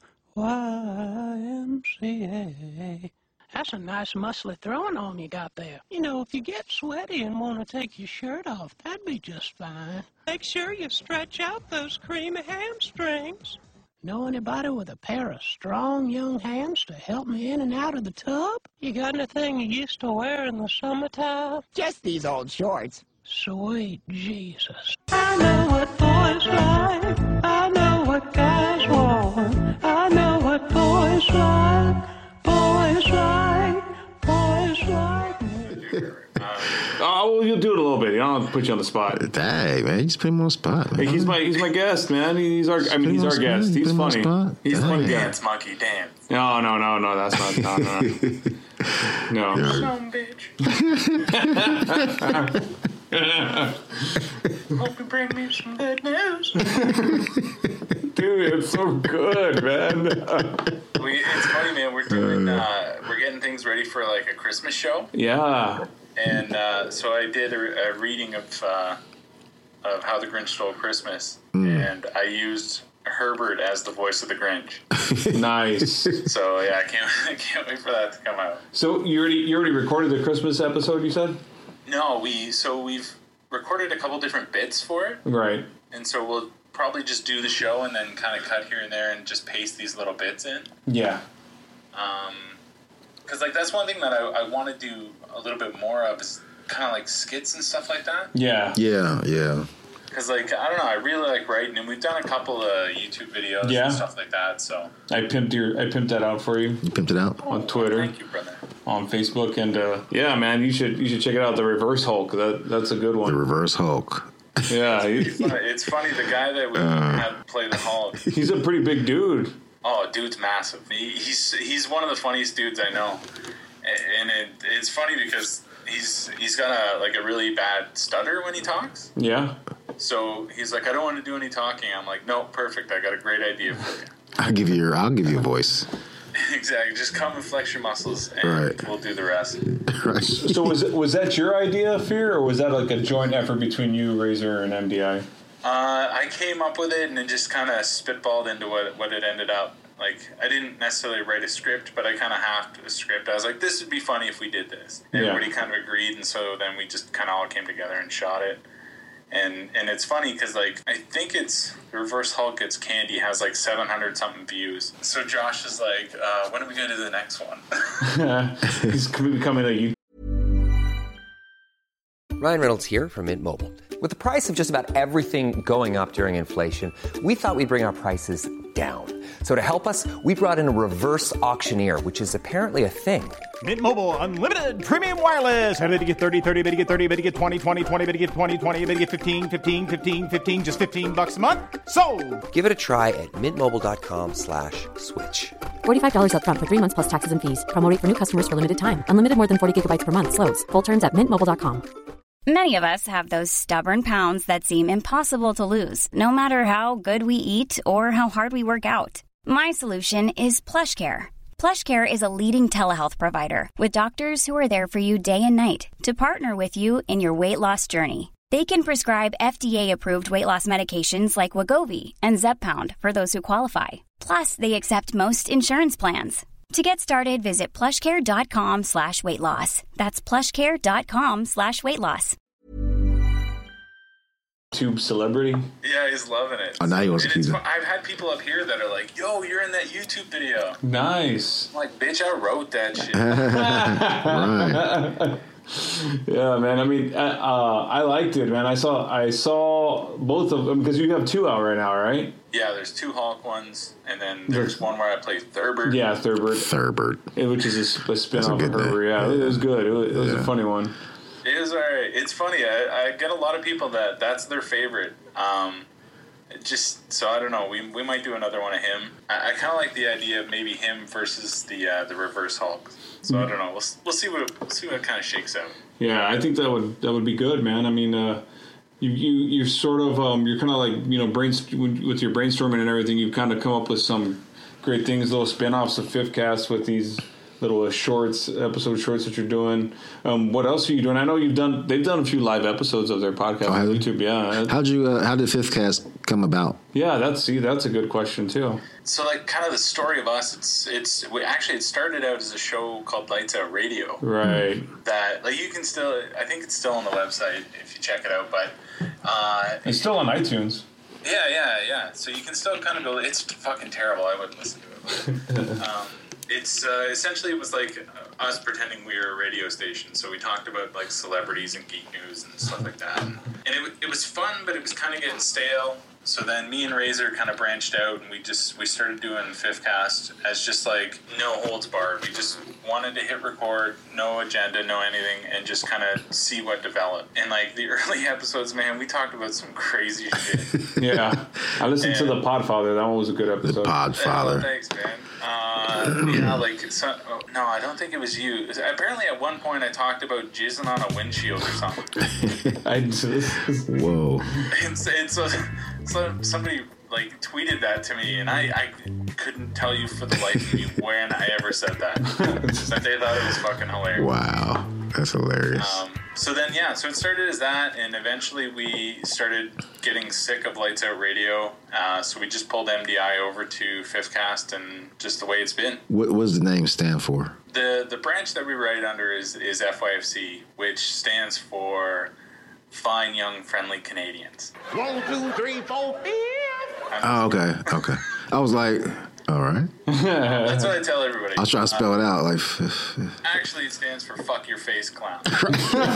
YMCA. That's a nice muscly throwing arm you got there. You know, if you get sweaty and want to take your shirt off, that'd be just fine. Make sure you stretch out those creamy hamstrings. Know anybody with a pair of strong young hands to help me in and out of the tub? You got anything you used to wear in the summertime? Just these old shorts. Sweet Jesus. I know what boys like. I know what guys want. I know what boys like. Boys like. Boys like. Oh, well, you'll do it a little bit. I don't have to put you on the spot. Dang, man. You just put him on the spot, man. Hey, he's my guest, man. He's our guest. He's funny. He's a funny guy. Dance, monkey, dance. No, that's not. No. Some bitch. Hope you bring me some good news. Dude, it's so good, man. It's funny, man. We're doing, we're getting things ready for like a Christmas show. Yeah. And so I did a reading of How the Grinch Stole Christmas, and I used Herbert as the voice of the Grinch. Nice. So yeah, I can't wait for that to come out. So you already recorded the Christmas episode, you said? No, we've recorded a couple different bits for it. Right. And so we'll probably just do the show and then kind of cut here and there and just paste these little bits in. Yeah. Because like that's one thing that I want to do a little bit more of is kind of like skits and stuff like that. Yeah. Yeah. Because like I don't know, I really like writing, and we've done a couple of YouTube videos and stuff like that. So I pimped that out for you. You pimped it out on Twitter. Thank you, brother. On Facebook, and yeah, man, you should check it out. The Reverse Hulk. That's a good one. The Reverse Hulk. Yeah. It's funny. The guy that we had play the Hulk. He's a pretty big dude. Oh, dude's massive. He's one of the funniest dudes I know, and it's funny because he's got a really bad stutter when he talks. Yeah. So he's like, I don't want to do any talking. I'm like, no, perfect. I got a great idea for you. I'll give you a voice. Exactly. Just come and flex your muscles, and we'll do the rest. Right. So was that your idea, Fear, or was that like a joint effort between you, Razor, and MDI? I came up with it and it just kind of spitballed into what it ended up. Like, I didn't necessarily write a script, but I kind of halved a script. I was like, this would be funny if we did this. And everybody kind of agreed, and so then we just kind of all came together and shot it. And it's funny because, like, I think it's Reverse Hulk, it's Candy, has like 700-something views. So Josh is like, when are we going to do the next one? He's becoming a... Ryan Reynolds here from Mint Mobile. With the price of just about everything going up during inflation, we thought we'd bring our prices down. So to help us, we brought in a reverse auctioneer, which is apparently a thing. Mint Mobile Unlimited Premium Wireless. How to get 30, 30, bit to get 30, bit to get 20, 20, 20, bit to get 20, 20, bit to get 15, 15, 15, 15, just $15 a month? Sold! Give it a try at mintmobile.com/switch. $45 up front for 3 months plus taxes and fees. Promo rate for new customers for limited time. Unlimited more than 40 gigabytes per month slows. Full terms at mintmobile.com. Many of us have those stubborn pounds that seem impossible to lose, no matter how good we eat or how hard we work out. My solution is PlushCare. PlushCare is a leading telehealth provider with doctors who are there for you day and night to partner with you in your weight loss journey. They can prescribe FDA-approved weight loss medications like Wegovy and Zepbound for those who qualify. Plus, they accept most insurance plans. To get started, visit plushcare.com/weightloss. That's plushcare.com/weightloss. YouTube celebrity. Yeah, he's loving it. Oh, now he wants to keep it. I've had people up here that are like, yo, you're in that YouTube video. Nice. I'm like, bitch, I wrote that shit. Right. Yeah, man. I mean, I liked it, man. I saw both of them because you have 2 out right now, right? Yeah, there's 2 Hulk ones, and then there's one where I play Thurbird. Yeah, Thurbird. Which is a spin-off of Herbert. Yeah, it was good. It was a funny one. It was alright. It's funny. I get a lot of people that's their favorite. Just so I don't know. We might do another one of him. I kind of like the idea of maybe him versus the Reverse Hulk. So I don't know. We'll see what kind of shakes out. Yeah, I think that would be good, man. I mean, you sort of you're kind of like with your brainstorming and everything. You've kind of come up with some great things, little spin-offs of Fifth Cast with these little episode shorts that you're doing. What else are you doing? I know they've done a few live episodes of their podcast on YouTube. Yeah. How did Fifth Cast come about? Yeah, that's a good question too. So like kind of the story of us, it started out as a show called Lights Out Radio. Right. That like you can still, I think it's still on the website if you check it out, but it's still on iTunes. Yeah. So you can still kind of go, it's fucking terrible. I wouldn't listen to it. But, it's essentially it was like us pretending we were a radio station. So we talked about like celebrities and geek news and stuff like that. And it was fun, but it was kind of getting stale. So then me and Razor kind of branched out, and we started doing Fifth Cast as just like no holds barred. We just wanted to hit record, no agenda, no anything, and just kind of see what developed. And like the early episodes, man, we talked about some crazy shit. Yeah, I listened to the Podfather. That one was a good episode. The Podfather. Thanks, man. No, I don't think it was you. Apparently, at one point, I talked about jizzing on a windshield or something. Whoa. And so somebody like tweeted that to me, and I couldn't tell you for the life of me when I ever said that. But they thought it was fucking hilarious. Wow, that's hilarious. So it started as that, and eventually we started getting sick of Lights Out Radio. So we just pulled MDI over to Fifth Cast, and just the way it's been. What does the name stand for? The branch that we write under is FYFC, which stands for Fine Young Friendly Canadians. 1, 2, 3, 4, 5. Oh, okay. I was like, all right. That's what I tell everybody. I was trying to spell it out. Like, actually, it stands for "fuck your face, clown." What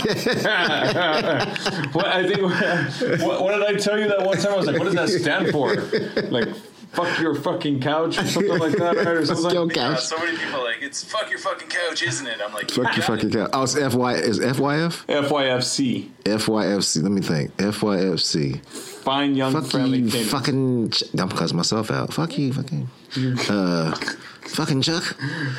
did I tell you that one time? I was like, what does that stand for? Like, fuck your fucking couch or something like that, right? Or something like couch. So many people are like, it's fuck your fucking couch, isn't it? I'm like, fuck your fucking couch. Oh, it's FYF? FYFC. FYFC. Let me think. FYFC. Fine Young Friendly Canadians. Fucking, I'm cussing myself out. Fuck you, fucking. Fucking Chuck.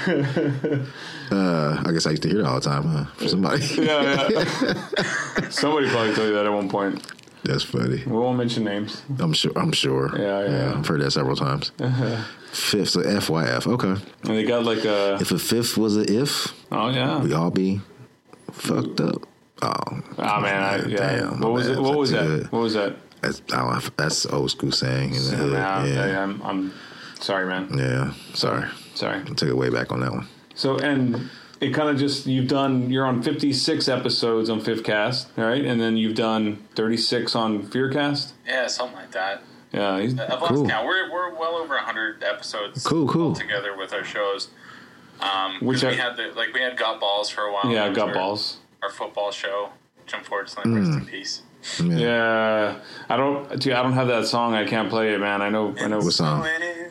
I guess I used to hear that all the time from somebody. Yeah. Somebody probably told you that at one point. That's funny. We won't mention names. I'm sure. Yeah. I've heard that several times. Fifth, so FYF. Okay. And they got like a... If a fifth was an if, oh, yeah. we all be fucked up. Oh, man. Damn. What was that? That's old school saying. In the hood. Yeah. I'm sorry, man. Yeah. Sorry. I took it way back on that one. So, and... it kind of just, you're on 56 episodes on Fifth Cast, right? And then you've done 36 on Fearcast? Yeah, something like that. Yeah. I've lost count. We're well over 100 episodes cool. together with our shows. We had Got Balls for a while. Yeah, Got Balls. Our football show, which unfortunately rest in peace. Yeah. I don't have that song. I can't play it, man. I know. What song?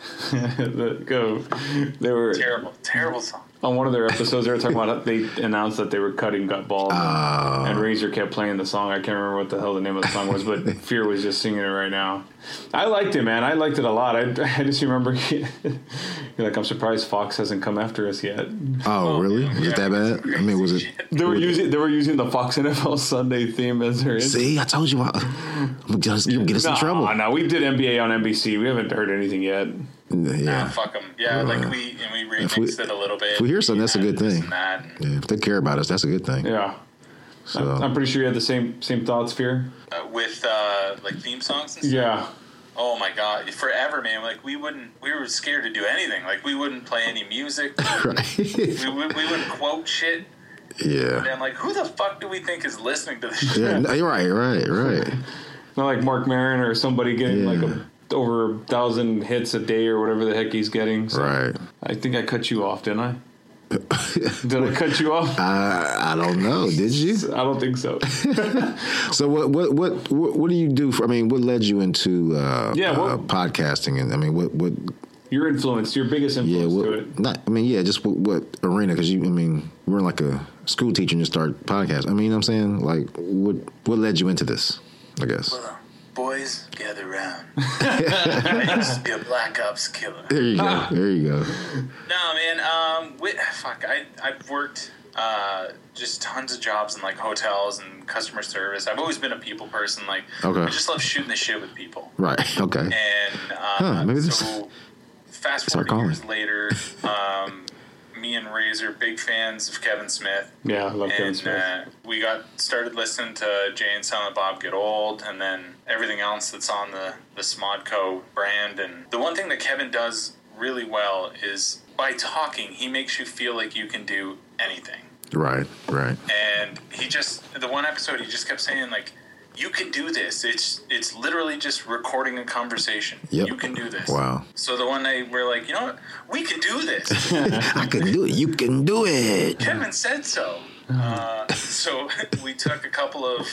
They were terrible song. On one of their episodes, they were talking about they announced that they were cutting Gut Balls, and Razor kept playing the song. I can't remember what the hell the name of the song was, but Fear was just singing it right now. I liked it, man. I liked it a lot. I just remember you're like, I'm surprised Fox hasn't come after us yet. Oh, really? Was it that bad? I mean, was it? They were using the Fox NFL Sunday theme as their. See, I told you. I'm just get us in trouble. No, we did NBA on NBC. We haven't heard anything yet. Yeah, fuck them. Yeah, we remixed it a little bit. If we hear something, that's a good thing. If they care about us, that's a good thing. Yeah. So I'm pretty sure you had the same thoughts, Fear. With like theme songs and stuff. Yeah. Oh my god, forever, man. Like we were scared to do anything. Like we wouldn't play any music. Right. we wouldn't quote shit. Yeah. And like, who the fuck do we think is listening to this shit? Yeah, no, you're right. Not like Mark Maron or somebody getting over 1,000 hits a day or whatever the heck he's getting. So right. I think I cut you off, didn't I? Did I cut you off? I don't know. Did you? I don't think so. So what do you do for? I mean, what led you into podcasting? And I mean, what your influence, your biggest influence to it? Just what arena? Because we're in like a school teacher and you start podcasting. I mean, you know what I'm saying, like, what led you into this? I guess. Well, boys, gather round. I used to be a Black Ops killer. There you go. There you go. No, man. I've worked just tons of jobs in like hotels and customer service. I've always been a people person. Like, I just love shooting the shit with people. Right. Okay. And maybe so fast forward years later, me and Razor, big fans of Kevin Smith. Yeah, I love Kevin Smith. We got started listening to Jay and Silent Bob Get Old, and then everything else that's on the Smodco brand. And the one thing that Kevin does really well is by talking, he makes you feel like you can do anything. Right. And the one episode, he just kept saying, like, you can do this. It's literally just recording a conversation. Yep. You can do this. Wow. So the one night we're like, you know what? We can do this. I can do it. You can do it. Kevin said so. So we took a couple of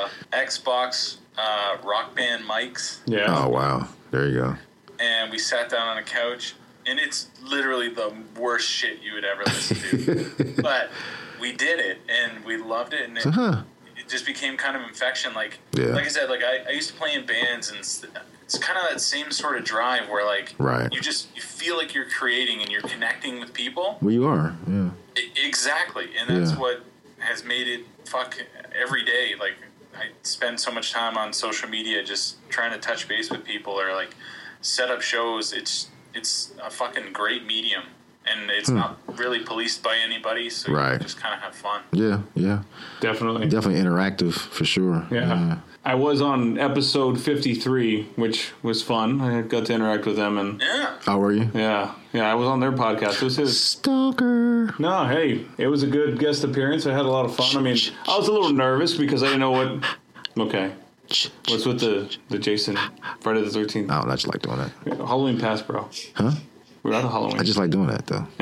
Xbox Rock Band mics. Yeah. Oh, wow. There you go. And we sat down on a couch, and it's literally the worst shit you would ever listen to. But we did it, and we loved it, and it just became kind of infection. Like I said, like I used to play in bands, and it's kind of that same sort of drive where, like, you feel like you're creating and you're connecting with people. Well, you are, yeah. Exactly, and that's what has made it every day. Like, I spend so much time on social media just trying to touch base with people or like set up shows. It's a fucking great medium. And it's not really policed by anybody, so you just kind of have fun. Yeah. Definitely interactive for sure. Yeah. I was on episode 53, which was fun. I got to interact with them. And How were you? Yeah, I was on their podcast. It was his Stalker. No, hey, it was a good guest appearance. I had a lot of fun. I mean, I was a little nervous because I didn't know what... Okay. What's with the Jason, Friday the 13th? Oh, I just like doing that. Halloween pass, bro. Huh? We're out of Halloween. I just like doing that, though.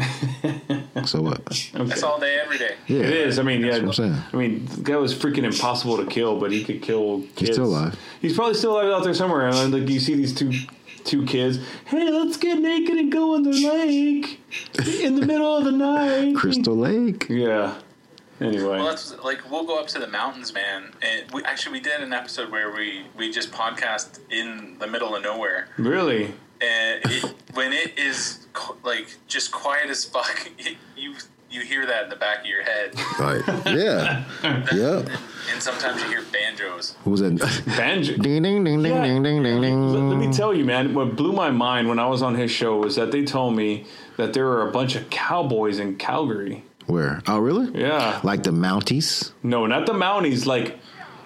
So what? Okay. That's all day, every day. Yeah, it is. I mean, that's what I'm saying. I mean, the guy was freaking impossible to kill, but he could kill kids. He's still alive. He's probably still alive out there somewhere. And like you see these two kids. Hey, let's get naked and go in the lake in the middle of the night. Crystal Lake. Yeah. Anyway, well, that's like we'll go up to the mountains, man. And we did an episode where we just podcast in the middle of nowhere. Really? And when it is like just quiet as fuck, you hear that in the back of your head. Right. Yeah. Yep. And sometimes you hear banjos. Who was that? Banjo. Ding ding ding ding ding ding ding ding. Let me tell you, man. What blew my mind when I was on his show was that they told me that there are a bunch of cowboys in Calgary. Where? Oh, really? Yeah. Like the Mounties? No, not the Mounties. Like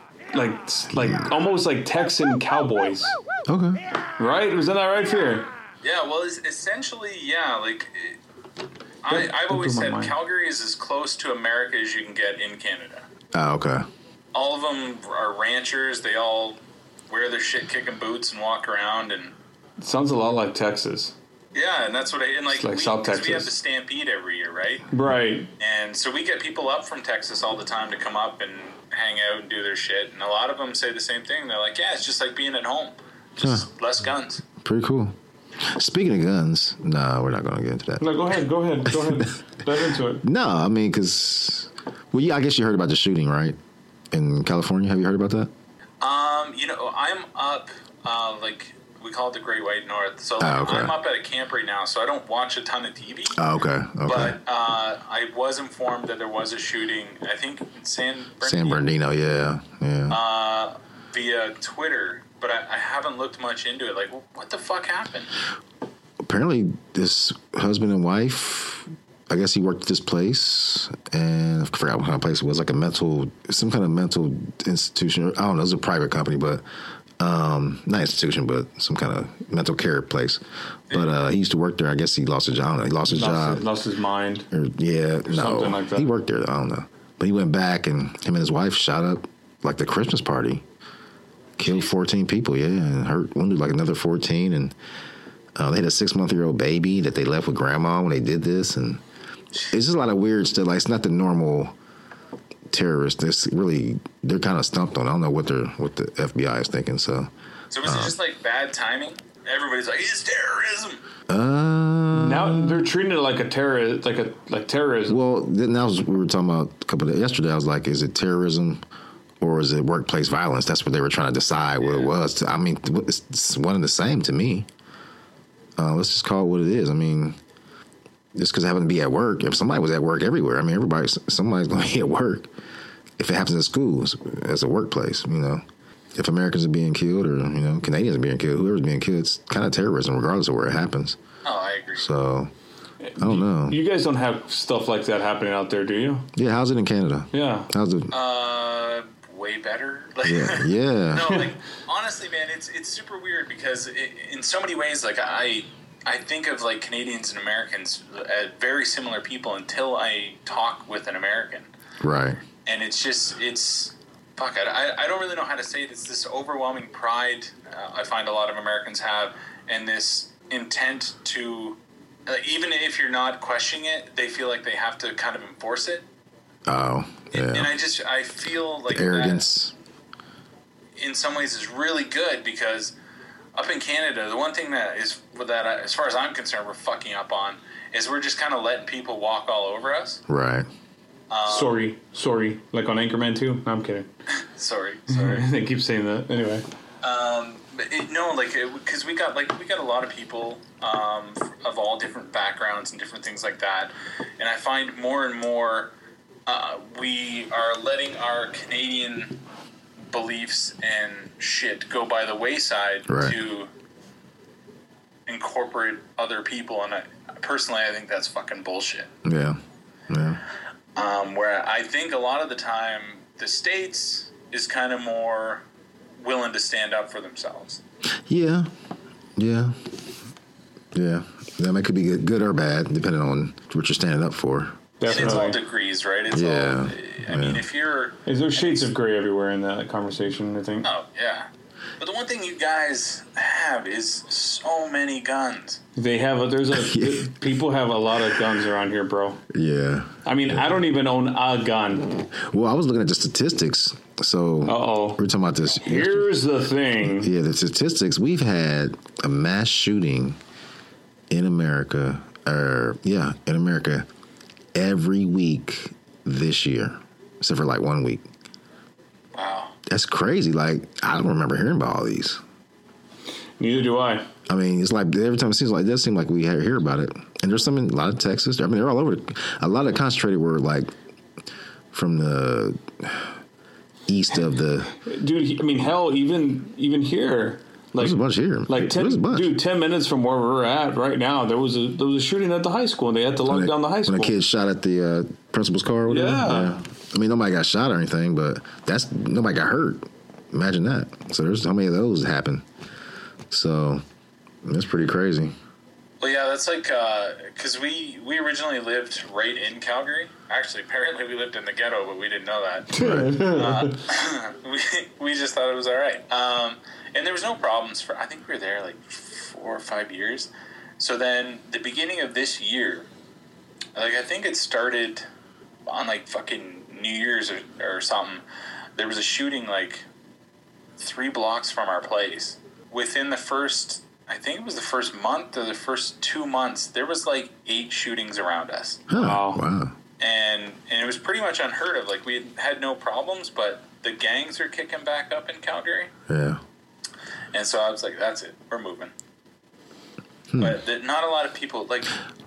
almost like Texan cowboys. Okay. Right? Was that right, Fear? Yeah. Well, it's essentially, yeah. Like I've always said, Calgary is as close to America as you can get in Canada. Oh, okay. All of them are ranchers. They all wear their shit-kicking boots and walk around. And it sounds a lot like Texas. Yeah, and that's what South Texas. We have the Stampede every year, right? Right. And so we get people up from Texas all the time to come up and hang out and do their shit. And a lot of them say the same thing. They're like, yeah, it's just like being at home. Just less guns. Pretty cool. Speaking of guns, no, we're not going to get into that. No, go ahead. Dive into it. No, I mean, because, I guess you heard about the shooting, right? In California. Have you heard about that? I'm up, we call it the Great White North. So I'm up at a camp right now, so I don't watch a ton of TV. Oh, okay. But I was informed that there was a shooting, I think, in San Bernardino, yeah. Via Twitter, but I haven't looked much into it. Like, what the fuck happened? Apparently, this husband and wife, I guess he worked at this place, and I forgot what kind of place it was, like some kind of mental institution. I don't know, it was a private company, but not institution, but some kind of mental care place. But he used to work there. I guess he lost his job. I don't know. He lost his job. Lost his mind. Something like that. He worked there. I don't know. But he went back, and him and his wife shot up like the Christmas party. Killed 14 people, and wounded like another 14. And they had a 6-month-old baby that they left with grandma when they did this. And it's just a lot of weird stuff. Like, it's not the normal terrorists. They're kind of stumped on. I don't know what the FBI is thinking. So was it just like bad timing? Everybody's like, it's terrorism. Now they're treating it like a terrorist, like terrorism. Well, then we were talking about a couple of days yesterday. I was like, is it terrorism or is it workplace violence? That's what they were trying to decide what it was. I mean, it's one and the same to me. Let's just call it what it is. I mean, just because I happen to be at work, if somebody was at work everywhere, I mean, somebody's going to be at work. If it happens in schools, as a workplace, you know, if Americans are being killed or, you know, Canadians are being killed, whoever's being killed, it's kind of terrorism regardless of where it happens. Oh, I agree. So, I don't know. You guys don't have stuff like that happening out there, do you? Yeah, how's it in Canada? Yeah. How's it? Way better. Yeah. No, like, honestly, man, it's super weird because in so many ways, like, I think of, like, Canadians and Americans as very similar people until I talk with an American. Right. And it's just, fuck, I don't really know how to say it. It's this overwhelming pride I find a lot of Americans have, and this intent to, even if you're not questioning it, they feel like they have to kind of enforce it. Oh, yeah. And I feel like the arrogance that in some ways is really good because up in Canada, the one thing that as far as I'm concerned, we're fucking up on is we're just kind of letting people walk all over us. Right. Sorry. Like on Anchorman 2? No, I'm kidding. Sorry. They keep saying that. Anyway. Because we got a lot of people of all different backgrounds and different things like that, and I find more and more we are letting our Canadian beliefs and shit go by the wayside to incorporate other people, and personally I think that's fucking bullshit. Yeah. Where I think a lot of the time the States is kind of more willing to stand up for themselves. Yeah. That could be good or bad, depending on what you're standing up for. Definitely. And it's all degrees, right? It's all, I mean, if you're... There's shades of gray everywhere in that conversation, I think. Oh, yeah. But the one thing you guys have is so many guns. They have people have a lot of guns around here, bro. Yeah. I mean, I don't even own a gun. Well, I was looking at the statistics. So we're talking about this. Here's the thing. Yeah, the statistics. We've had a mass shooting in America. Every week this year, except for like 1 week. Wow. That's crazy. Like, I don't remember hearing about all these. Neither do I. I mean, it's like every time it does seem like we hear about it. And there's some in a lot of Texas. I mean, they're all over. A lot of concentrated were like from the east of the. Dude, I mean, hell, even here. Like, there's a bunch here. Like 10 minutes from where we're at right now, there was a shooting at the high school, and they had to lock down the high school. When a kid shot at the principal's car or whatever? Yeah. I mean, nobody got shot or anything, but nobody got hurt. Imagine that. So there's how many of those happen. So that's pretty crazy. Well, yeah, that's like, because we originally lived right in Calgary. Actually, apparently we lived in the ghetto, but we didn't know that. We just thought it was all right. And there was no problems I think we were there like 4 or 5 years. So then the beginning of this year, like I think it started on like fucking New Year's or something. There was a shooting like 3 blocks from our place. Within the first, I think it was the first month or the first 2 months, there was like 8 shootings around us. Oh, wow. And it was pretty much unheard of. Like, we had no problems, but the gangs are kicking back up in Calgary. Yeah. And so I was like, that's it. We're moving. But not a lot of people, like...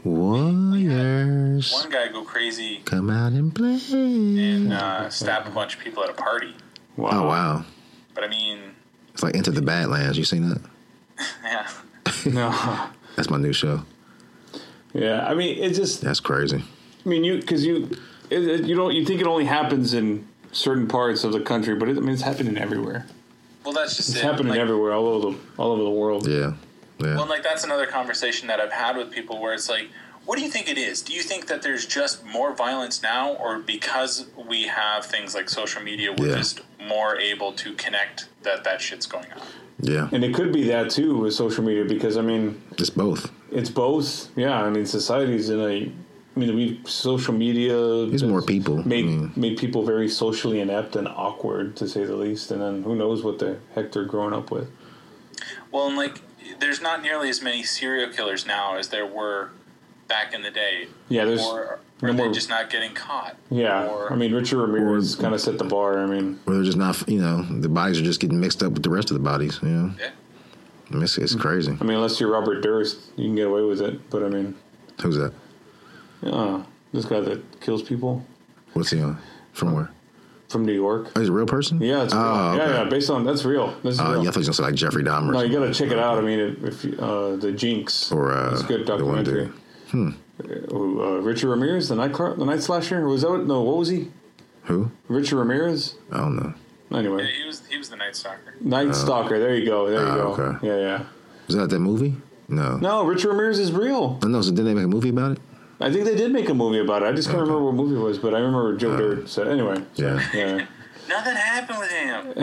Warriors. One guy go crazy. Come out and play. And stab a bunch of people at a party. Wow. Oh, wow. But I mean... It's like Into the Badlands. You seen that? Yeah. No. That's my new show. Yeah, I mean, it's just... That's crazy. I mean, you think it only happens in certain parts of the country, but it's happening everywhere. Well, that's just it's happening everywhere, all over the world. Yeah. Well, like that's another conversation that I've had with people where it's like, what do you think it is? Do you think that there's just more violence now, or because we have things like social media, we're just more able to connect that shit's going on? Yeah. And it could be that too with social media, because I mean, it's both. It's both. Yeah. I mean, society's in a I mean, social media. There's more people. Made people very socially inept and awkward, to say the least. And then who knows what the heck they're growing up with. Well, and like, there's not nearly as many serial killers now as there were back in the day. Yeah, there's. Or they're just not getting caught. Yeah, I mean, Richard Ramirez kind of set the bar. I mean, or they're just not. The bodies are just getting mixed up with the rest of the bodies. Yeah. I mean, it's crazy. I mean, unless you're Robert Durst, you can get away with it. But I mean, who's that? This guy that kills people. What's he on? From where? From New York. Oh, he's a real person? Yeah, it's real. Okay. Yeah, based on that's real. This is real. Yeah, I thought he was gonna say like Jeffrey Dahmer. No, you got to check it out. I mean, if the Jinx, or it's a good documentary. Richard Ramirez, the night slasher. Was that what was he? Who? Richard Ramirez. I don't know. Anyway, yeah, he was the Night Stalker. Night Stalker. There you go. Okay. Yeah. Was that movie? No, Richard Ramirez is real. No, so did they make a movie about it? I think they did make a movie about it. I just can't remember what movie it was, but I remember Joe Dirt said. Anyway. Yeah. Nothing happened with him.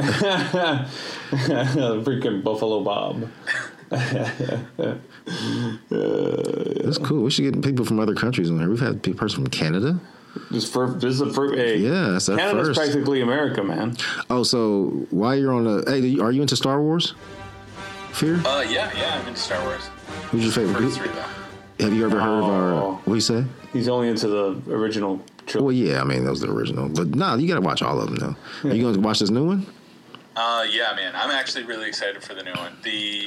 Freaking Buffalo Bob. That's cool. We should get people from other countries in here. We've had a person from Canada. This is the first. Hey, yeah, that's Canada's first. Practically America, man. Oh, so while you're on are you into Star Wars? Fear? Yeah, I'm into Star Wars. Who's your favorite? Have you ever heard of our? What do you say? He's only into the original trilogy. Well, yeah, I mean those are the original, but you got to watch all of them though. Yeah. Are you going to watch this new one? Yeah, man, I'm actually really excited for the new one.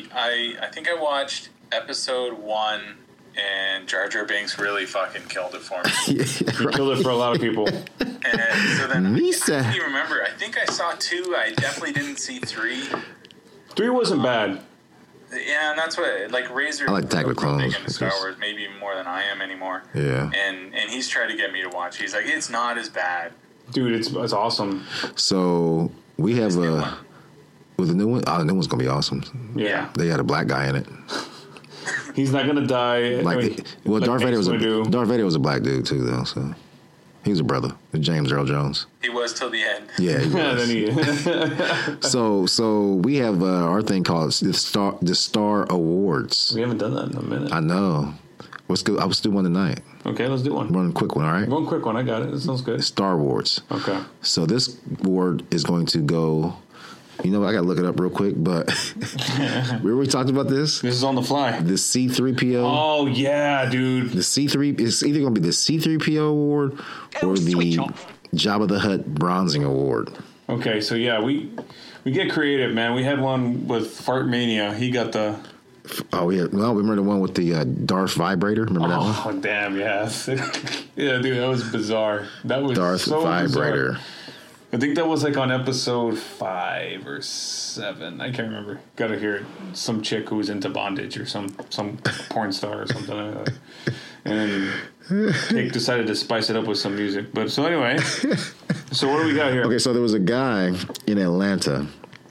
I think I watched episode 1, and Jar Jar Binks really fucking killed it for me. He killed it for a lot of people. And so then I can't even remember. I think I saw 2. I definitely didn't see 3. 3 wasn't bad. Yeah, and that's what Razor. I like Attack of the Clones. Big into Star Wars, maybe more than I am anymore. Yeah. And he's tried to get me to watch. He's like, it's not as bad. Dude, it's awesome. So we have with the new one. Oh, the new one's gonna be awesome. Yeah. They got a black guy in it. He's not gonna die. Darth Vader was a black dude too, though. So he was a brother, James Earl Jones. He was till the end. Yeah, he was. So we have our thing called the Star Awards. We haven't done that in a minute. I know. Let's do one tonight. Okay, let's do one. One quick one, all right? One quick one. I got it. That sounds good. Star Awards. Okay. So this award is going to go. I got to look it up real quick, but we talked about this. This is on the fly. The C-3PO. Oh, yeah, dude. The C-3, it's either going to be the C-3PO award or the Jabba the Hutt Bronzing Award. Okay, so yeah, we get creative, man. We had one with Fart Mania. He got the... Oh, yeah. Well, remember the one with the Darth vibrator? Remember that one? Oh, damn, yes. Yeah, dude, that was bizarre. That was Darth so vibrator. Bizarre. I think that was on episode 5 or 7. I can't remember. Got to hear it. Some chick who was into bondage or some porn star or something like that. And Jake decided to spice it up with some music. But so anyway, so what do we got here? Okay, so there was a guy in Atlanta.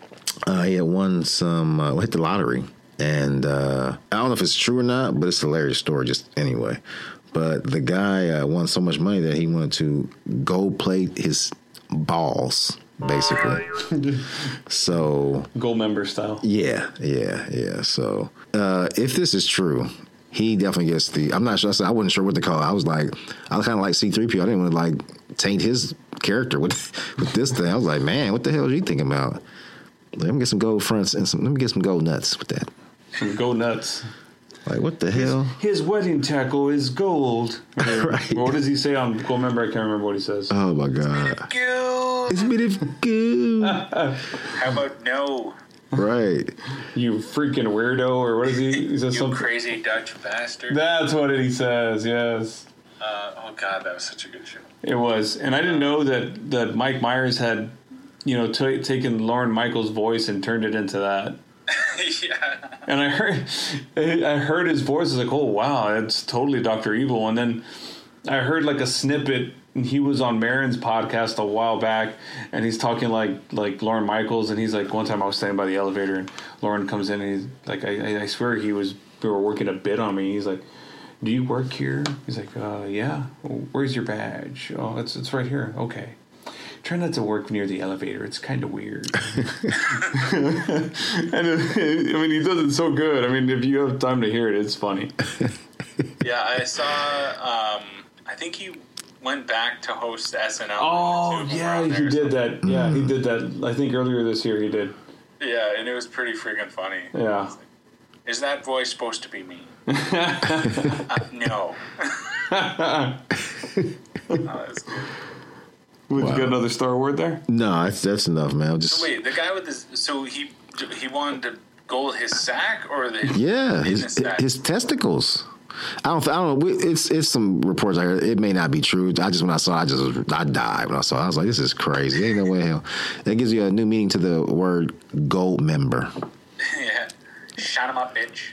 He had won hit the lottery. And I don't know if it's true or not, but it's a hilarious story just anyway. But the guy won so much money that he wanted to gold plate his balls, basically. So gold member style. Yeah. So if this is true, he definitely gets the. I'm not sure. I wasn't sure what to call it. I kind of like C-3PO. I didn't want to taint his character with this thing. I was like, man, what the hell are you thinking about? Let me get some gold fronts and let me get some gold nuts with that. Some gold nuts. Like, what the hell? His wedding tackle is gold. Right. What does he say on Gold Member? I can't remember what he says. Oh, my God. It's made of goo. How about no? Right. You freaking weirdo, or what is he? He says you something. Crazy Dutch bastard. That's what he says, yes. Oh, God, that was such a good show. It was. And I didn't know that Mike Myers had, taken Lorne Michaels' voice and turned it into that. Yeah. And I heard his voice. I was like, oh, wow, it's totally Dr. Evil. And then I heard a snippet. And he was on Maron's podcast a while back, and he's talking like Lorne Michaels. And he's like, one time I was standing by the elevator, and Lorne comes in, and he's like, I swear we were working a bit on me. He's like, do you work here? He's like, yeah. Where's your badge? Oh, it's right here. Okay. Try not to work near the elevator. It's kind of weird. And he does it so good. I mean, if you have time to hear it, it's funny. Yeah, I saw. I think he went back to host SNL. Oh, yeah, he did that. Yeah, he did that. I think earlier this year he did. Yeah, and it was pretty freaking funny. Yeah. Like, is that voice supposed to be me? No. That's good. Would you get another Star Word there? No, that's enough, man. So wait, the guy with this, so he wanted to go with his sack or the his testicles. I don't know. It's some reports I heard. It may not be true. When I saw it, I died when I saw it. I was like, this is crazy. Ain't no way in hell. That gives you a new meaning to the word gold member. Yeah. Shut him up, bitch.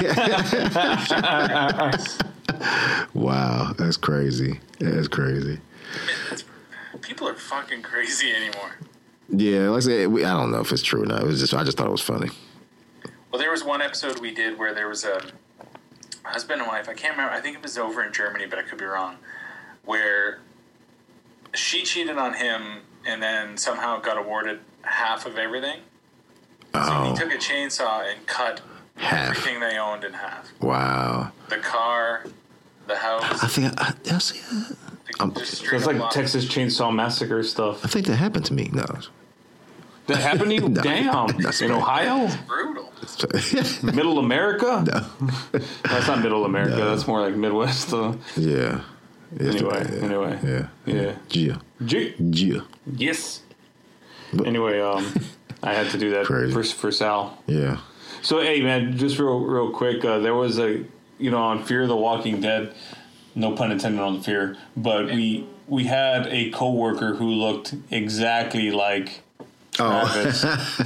Right. Wow. That's crazy. That's crazy. People are fucking crazy anymore. Yeah. Like I said, I don't know if it's true or not. I just thought it was funny. Well, there was one episode we did where there was a husband and wife, I can't remember, I think it was over in Germany, but I could be wrong, where she cheated on him and then somehow got awarded half of everything. So he took a chainsaw and cut everything they owned in half. Wow. The car, the house. I think I'll see that. So it's like Texas Chainsaw Massacre stuff. I think that happened to me. No. That happened to you? No, damn. In Ohio? It's brutal. Middle America? No. That's not Middle America. No. That's more like Midwest. Yeah. Anyway. Yeah. Gia. Yes. Anyway, I had to do that for Sal. Yeah. So, hey, man, just real quick. There was on Fear the Walking Dead, no pun intended on the fear, but we had a coworker who looked exactly like Travis.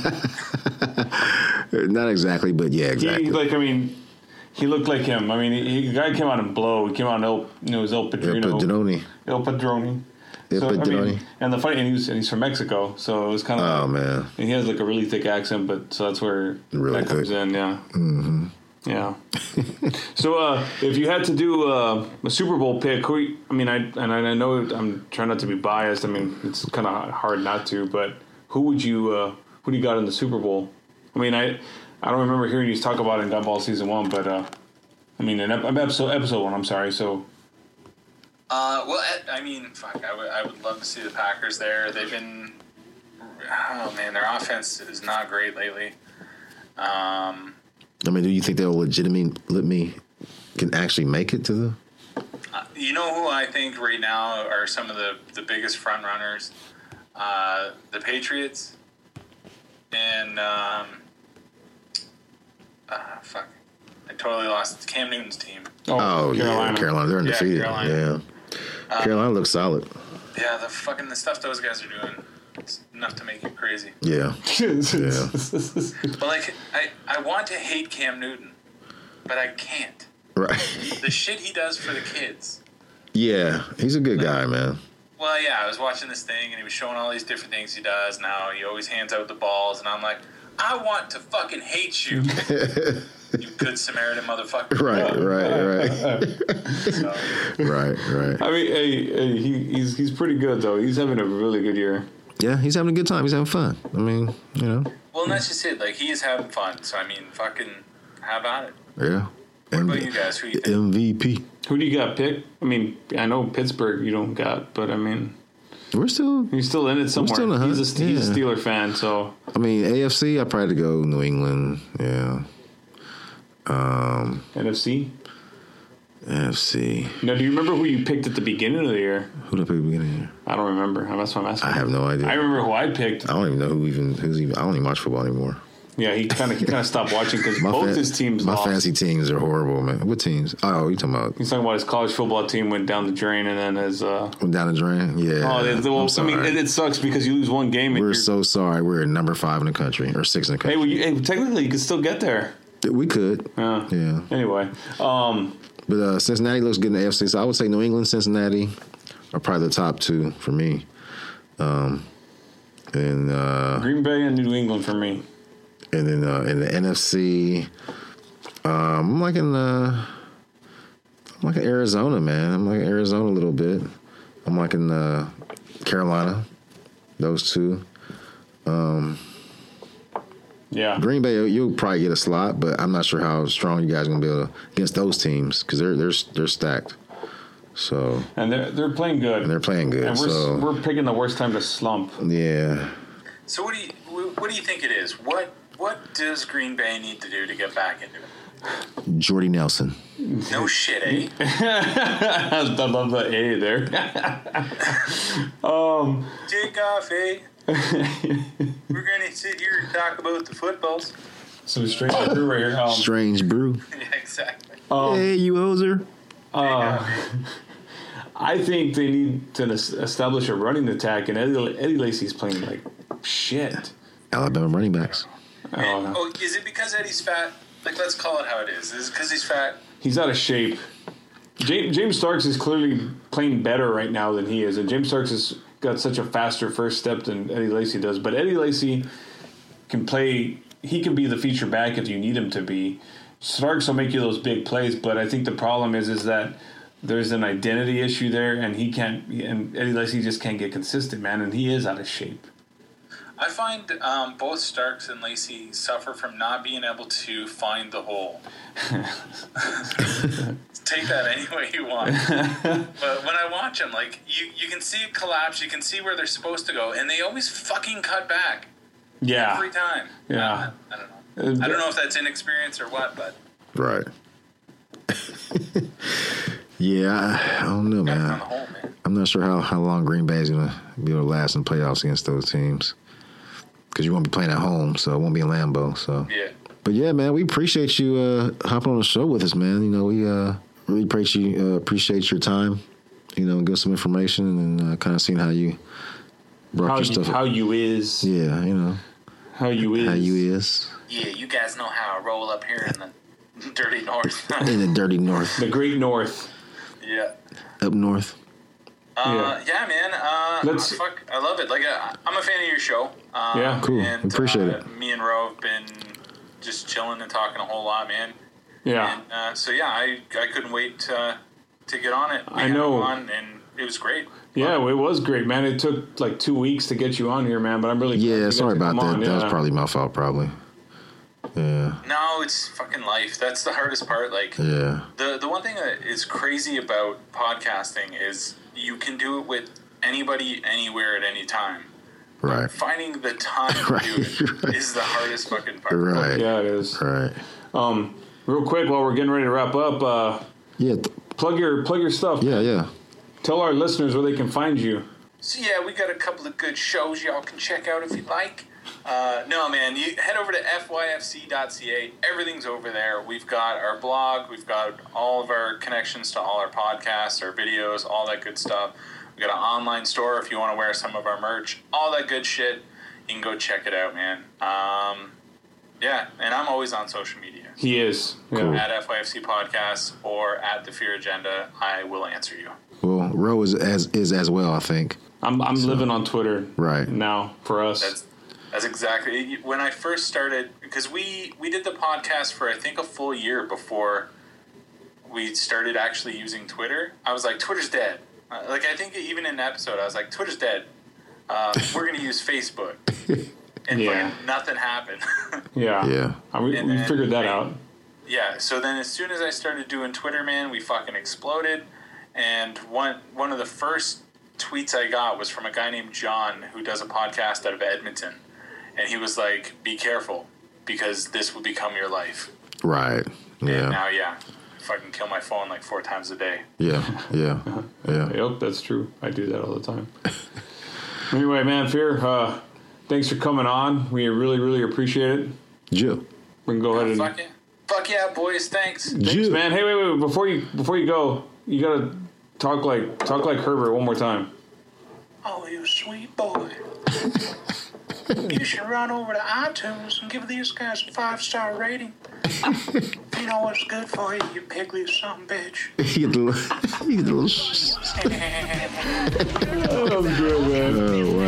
Not exactly, but yeah, exactly. He looked like him. I mean, the guy came out in Blow. He came out in El Padrino. El Padrone. And the funny, and he's from Mexico, so it was kind of. Oh man! And he has like a really thick accent, but so that's where that comes in. Yeah. Mm-hmm. Yeah. So, if you had to do a Super Bowl pick, I know I'm trying not to be biased. I mean, it's kind of hard not to, but who do you got in the Super Bowl? I mean, I don't remember hearing you talk about it in Gumball Season 1, but in episode 1. I'm sorry. So. I would love to see the Packers there. They've been, their offense is not great lately. Do you think they'll legitimately can actually make it to the? You know who I think right now are some of the biggest front runners? The Patriots and I totally lost. It's Cam Newton's team. Oh yeah, Carolina. They're undefeated. Carolina. Yeah, Carolina looks solid. Yeah, the stuff those guys are doing, it's enough to make you crazy. Yeah. Yeah. But I want to hate Cam Newton, but I can't. Right. The shit he does for the kids. Yeah, he's a good guy, man. Well, yeah, I was watching this thing, and he was showing all these different things he does. Now he always hands out the balls, and I'm like, I want to fucking hate you. You good Samaritan motherfucker. Right. So. Right. I mean, hey, he's pretty good, though. He's having a really good year. Yeah, he's having a good time. He's having fun. I mean, Well, and that's just it. Like, he is having fun. So, fucking, how about it? Yeah. What about you guys? Who you think? MVP. Who do you got picked? I know Pittsburgh you don't got, but you're still in it somewhere. He's a Steeler fan, so. AFC, I'd probably go New England. Yeah. NFC. Now, do you remember who you picked at the beginning of the year? Who did I pick at the beginning of the year? I don't remember. That's what I'm asking. I have no idea. I remember who I picked. I don't even know who's even. I don't even watch football anymore. Yeah, he kind of stopped watching because both his teams lost. My fantasy teams are horrible, man. What teams? Oh, you talking about? He's talking about his college football team went down the drain, and then his went down the drain. Yeah. I'm sorry. It sucks because you lose one game. We're so sorry. We're number 5 in the country or 6 in the country. Hey, technically, you could still get there. We could. Yeah. Anyway, but Cincinnati looks good in the AFC, so I would say New England, Cincinnati are probably the top 2 for me. And Green Bay and New England for me. And then in the NFC, I'm like in Arizona, man. I'm like in Arizona a little bit. I'm like in Carolina, those 2. Yeah. Green Bay, you'll probably get a slot, but I'm not sure how strong you guys are gonna be able to against those teams because they're stacked. So and they're playing good. And they're playing good. And we're picking the worst time to slump. Yeah. So what do you think it is? What does Green Bay need to do to get back into it? Jordy Nelson. No shit, eh? I love the A there. Take off, eh? We're gonna sit here and talk about the footballs. Some strange brew right here. Strange brew. Yeah, exactly. Hey, you hoser. I think they need to establish a running attack, and Eddie Lacy's playing like shit. Alabama running backs. Oh, is it because Eddie's fat? Like, let's call it how it is. Is it because he's fat? He's out of shape. James Starks is clearly playing better right now than he is, and James Starks has got such a faster first step than Eddie Lacy does. But Eddie Lacy can play. He can be the feature back if you need him to be. Starks will make you those big plays, but I think the problem is that there's an identity issue there, and he can't. And Eddie Lacy just can't get consistent, man, and he is out of shape. I find both Starks and Lacy suffer from not being able to find the hole. Take that any way you want. But when I watch them, like, you can see it collapse, you can see where they're supposed to go, and they always fucking cut back. Yeah. Every time. Yeah. I don't know. I don't know if that's inexperience or what, but... Right. Yeah, I don't know, man. I'm not sure how long Green Bay is going to be able to last in playoffs against those teams. Because you won't be playing at home, so it won't be in Lambeau. So. Yeah. But yeah, man, we appreciate you hopping on the show with us, man. You know, we really appreciate your time. You know, give some information and kind of seeing how you brought your stuff. How you is. Yeah, you know. How you is. How you is. Yeah, you guys know how I roll up here in the dirty north. In the dirty north. The great north. Yeah. Up north. Yeah, man. I love it. Like, I'm a fan of your show. Yeah, cool. And, appreciate it. Me and Ro have been just chilling and talking a whole lot, man. Yeah. And, so yeah, I couldn't wait to get on it. I know. And it was great. Yeah, it was great, man. It took like 2 weeks to get you on here, man. But I'm really glad sorry about that. That was probably my fault, probably. Yeah. No, it's fucking life. That's the hardest part. Like, the one thing that is crazy about podcasting is you can do it with anybody, anywhere, at any time. Right. Finding the time to do it is the hardest fucking part. Right. Yeah, it is. Right. Real quick, while we're getting ready to wrap up, plug your stuff. Yeah. Tell our listeners where they can find you. So yeah, we got a couple of good shows y'all can check out if you'd like. No, man, you head over to fyfc.ca. Everything's over there. We've got our blog. We've got all of our connections to all our podcasts, our videos, all that good stuff. We've got an online store if you want to wear some of our merch. All that good shit. You can go check it out, man. Yeah, and I'm always on social media. He is. Yeah. Cool. At FYFC Podcast or at The Fear Agenda. I will answer you. Well, Ro is as well, I think. I'm living on Twitter right now for us. That's exactly when I first started, because we did the podcast for I think a full year before we started actually using Twitter. I was like, Twitter's dead. Like, I think even in an episode I was like, Twitter's dead. We're going to use Facebook. And nothing happened. Yeah. We figured that out. Yeah, so then as soon as I started doing Twitter, man, we fucking exploded. And one of the first tweets I got was from a guy named John who does a podcast out of Edmonton. And he was like, be careful, because this will become your life. Right. Yeah. And now, if I can kill my phone like 4 times a day. Yeah. Yep, that's true. I do that all the time. Anyway, man, Fear, thanks for coming on. We really, really appreciate it. Jill. We can go ahead and... Fuck yeah, boys. Thanks. Thanks, man. Hey, wait. Before you go, you got to talk like Herbert one more time. Oh, you sweet boy. You should run over to iTunes and give these guys a 5-star rating. You know what's good for you, you pigly son bitch. You little... That was good, man. Oh,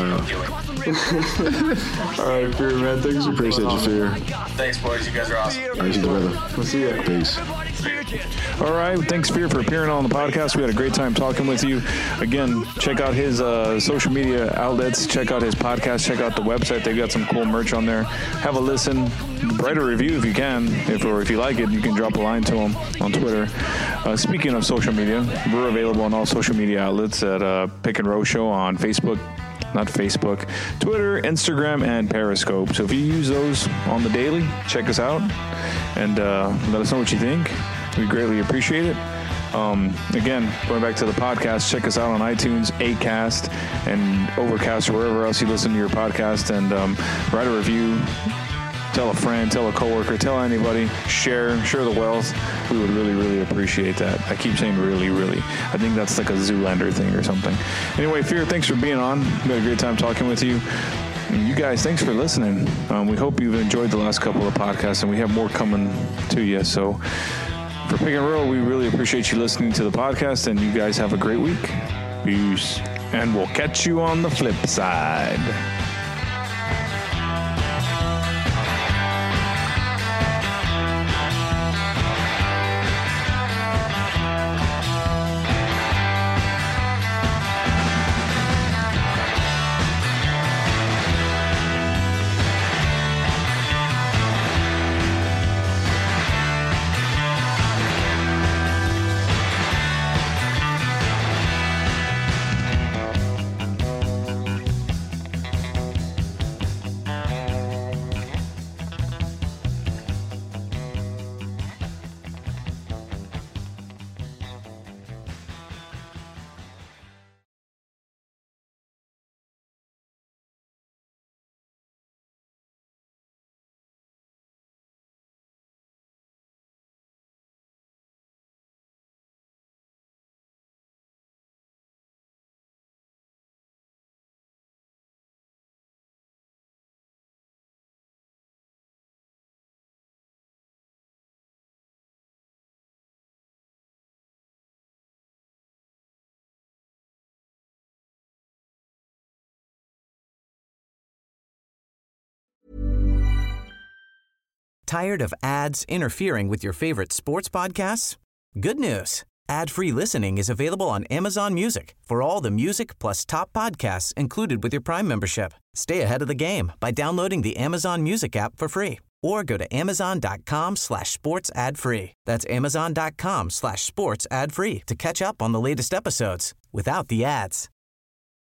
wow. All right, Fear, man. Thanks for appreciate you, Fear. Thanks, boys. You guys are awesome. All right, brother. We'll see you. Peace. All right. Thanks, Fear, for appearing on the podcast. We had a great time talking with you. Again, check out his social media outlets. Check out his podcast. Check out the website. They've got some cool merch on there. Have a listen. Write a review if you can. If you like it, you can drop a line to him on Twitter. Speaking of social media, we're available on all social media outlets at Pick and Row Show on Facebook. Not Facebook, Twitter, Instagram, and Periscope. So if you use those on the daily, check us out and let us know what you think. We greatly appreciate it. Again, going back to the podcast, check us out on iTunes, Acast, and Overcast, or wherever else you listen to your podcast, and write a review. Tell a friend, tell a coworker, tell anybody, share the wealth. We would really, really appreciate that. I keep saying really, really. I think that's like a Zoolander thing or something. Anyway, Fear, thanks for being on. We had a great time talking with you. And you guys, thanks for listening. We hope you've enjoyed the last couple of podcasts, and we have more coming to you. So for Pick and Roll, we really appreciate you listening to the podcast, and you guys have a great week. Peace. And we'll catch you on the flip side. Tired of ads interfering with your favorite sports podcasts? Good news. Ad-free listening is available on Amazon Music for all the music plus top podcasts included with your Prime membership. Stay ahead of the game by downloading the Amazon Music app for free or go to amazon.com/sports ad free. That's amazon.com/sports ad free to catch up on the latest episodes without the ads.